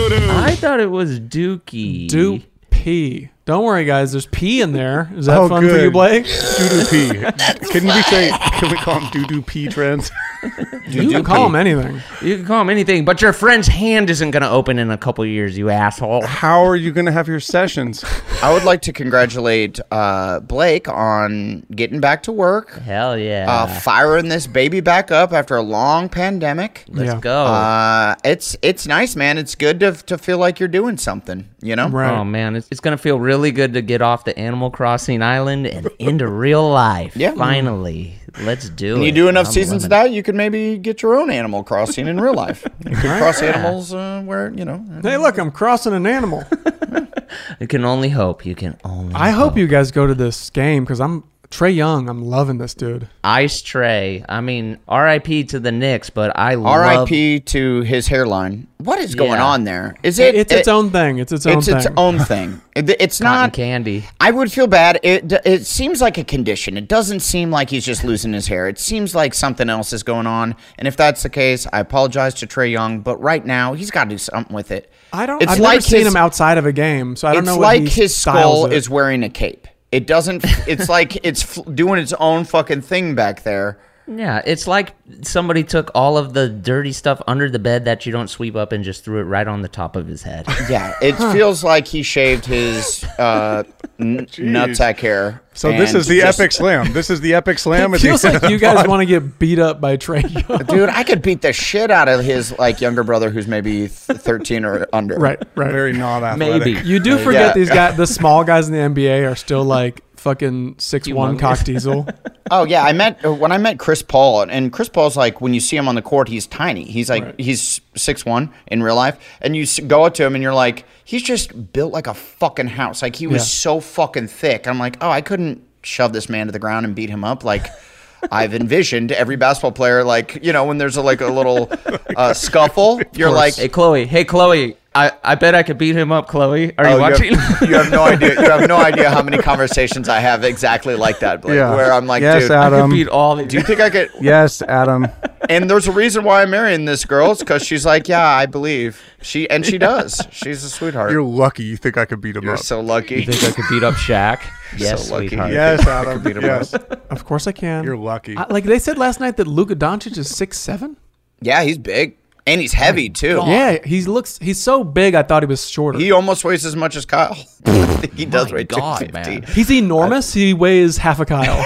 I thought it was Dookie. Doopy. Don't worry, guys. There's P in there. Is that Oh, fun for good. you, Blake? Doo-doo pee. Can we say, can we call him doo-doo pee trends? You can call them anything. You can call him anything, but your friend's hand isn't gonna open in a couple years, you asshole. How are you going to have your sessions? I would like to congratulate uh, Blake on getting back to work, Hell yeah. uh, firing this baby back up after a long pandemic. Let's Yeah. go. Uh, it's it's nice, man. It's good to to feel like you're doing something. You know, Right. Oh man, it's, it's gonna feel really good to get off the Animal Crossing island and into real life. Yeah. Finally, let's do When it. you do enough I'm seasons of loving that, you could maybe get your own Animal Crossing in real life. You could cross animals uh, where you know. Hey, look, I'm crossing an animal. it. You can only hope. You can only. I hope you guys go to this game because I'm Trey Young. I'm loving this dude. Ice Trey. I mean, R I P to the Knicks, but I love. R I P to his hairline. What is going Yeah. on there? Is it? It's its it- own thing. It's its own It's thing. its own thing. It- It's Cotton not. candy. I would feel bad. It it seems like a condition. It doesn't seem like he's just losing his hair. It seems like something else is going on. And if that's the case, I apologize to Trey Young. But right now, he's got to do something with it. I don't. It's I've like never seen his- him outside of a game, so I don't It's know. What like he his styles skull it. is wearing a cape. It doesn't. It's like it's f- doing its own fucking thing back there. Yeah, it's like somebody took all of the dirty stuff under the bed that you don't sweep up and just threw it right on the top of his head. Yeah, it feels like he shaved his uh, n- nutsack hair. So this and is the just- epic slam. This is the epic slam. It at the feels end like of you the guys pod. want to get beat up by Trey Young. Dude, I could beat the shit out of his like younger brother who's maybe th- thirteen or under. Right, right. Very not athletic. Maybe. You do forget Yeah. these guys, the small guys in the N B A are still like fucking six one Humongous. cock diesel. Oh yeah, I met uh, when I met Chris Paul, and, and Chris Paul's like when you see him on the court, he's tiny. He's like Right. he's six one in real life, and you s- go up to him and you're like, he's just built like a fucking house. Like he was Yeah. so fucking thick. I'm like, oh, I couldn't shove this man to the ground and beat him up like. I've envisioned every basketball player, like, you know, when there's a, like a little uh, scuffle, you're like, Hey, Chloe. Hey, Chloe. I, I bet I could beat him up, Chloe. Are you oh, watching? You have, you have no idea. You have no idea how many conversations I have exactly like that, Blake, Yeah. where I'm like, Yes, dude, I could Adam. beat all these. do you think I could? Yes, Adam. And there's a reason why I'm marrying this girl. It's because she's like, yeah, I believe she, and she does. She's a sweetheart. You're You're, lucky. You think I could beat him up? so lucky. You think I could beat up Shaq? Yes, So lucky. sweetheart. Yes, Adam. beat him Yes, Of course I can. you're lucky. I- like they said last night that Luka Doncic is six seven. Yeah, he's big and he's heavy too. Yeah, he looks. He's so big. I thought he was shorter. He almost weighs as much as Kyle. I think he does My weigh God, two fifty. man. He's enormous. He weighs half a Kyle.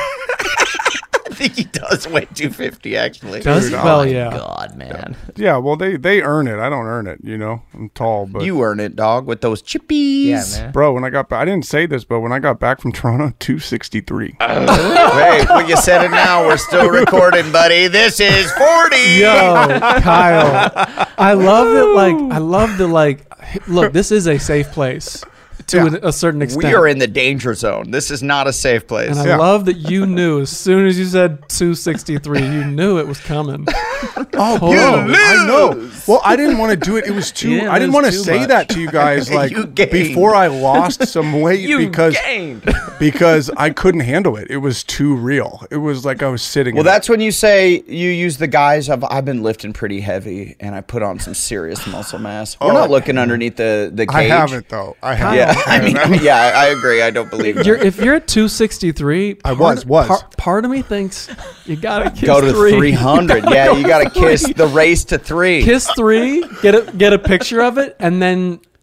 I think he does weigh two fifty actually. Does he? Dude, Well, My yeah. God, man. Yeah, well, they they earn it. I don't earn it. You know, I'm tall, but You earn it, dog, with those chippies. Yeah, man. bro, when I got back, I didn't say this, but when I got back from Toronto, two sixty-three. Wait, when you said it now, we're still recording, buddy. This is forty. Yo, Kyle. I love that. Like, I love the like. Look, this is a safe place to Yeah. an- a certain extent. We are in the danger zone. This is not a safe place. and I Yeah. love that you knew as soon as you said two sixty-three, you knew it was coming. Oh, Whoa. bro, I know. Well, I didn't want to do it. It was too. Yeah, I didn't it want to was too say much. that to you guys like You gained. before I lost some weight You because gained. because I couldn't handle it. It was too real. It was like I was sitting. Well, in it. that's when you say you use the guise of I've been lifting pretty heavy and I put on some serious muscle mass. We're Oh. not looking underneath the the cage. I haven't though. I haven't. Yeah, I mean, yeah, I, I agree. I don't believe that. You're, if you're at two sixty-three, I part- was, was. Part, part of me thinks you gotta kiss Go to three. three hundred. Yeah, you got to kiss the race to three. Kiss three. Get a get a picture of it, and then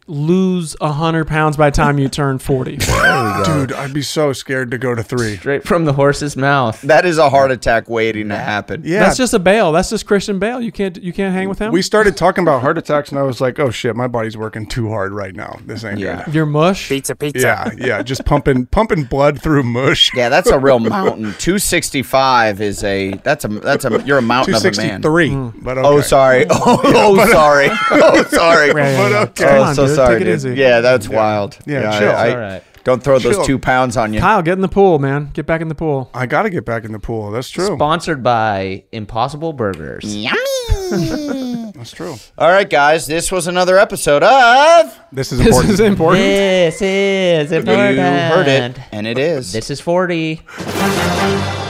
lose one hundred pounds by the time you turn forty. Dude, I'd be so scared to go to three. Straight from the horse's mouth. That is a heart attack waiting to happen. Yeah. That's just a Bale. That's just Christian Bale. You can't you can't hang with him. We started talking about heart attacks, and I was like, oh, shit, my body's working too hard right now. This ain't Yeah. good. You're mush. Pizza, pizza. Yeah, yeah, just pumping pumping blood through mush. Yeah, that's a real mountain. two sixty-five is a that's a that's a you're a mountain of a man. two sixty-three, but okay. Oh, sorry. Oh, oh sorry. Oh, sorry. Yeah, yeah, yeah. But okay. Come Oh, on, so dude. sorry, Take it dude. easy. Yeah, that's wild. Yeah, chill. I, I- All right. Don't throw those Chill. two pounds on you. Kyle, get in the pool, man. Get back in the pool. I got to get back in the pool. That's true. Sponsored by Impossible Burgers. That's true. All right, guys. This was another episode of This is This important. is important. This is You important. Heard It, and it is. This is forty.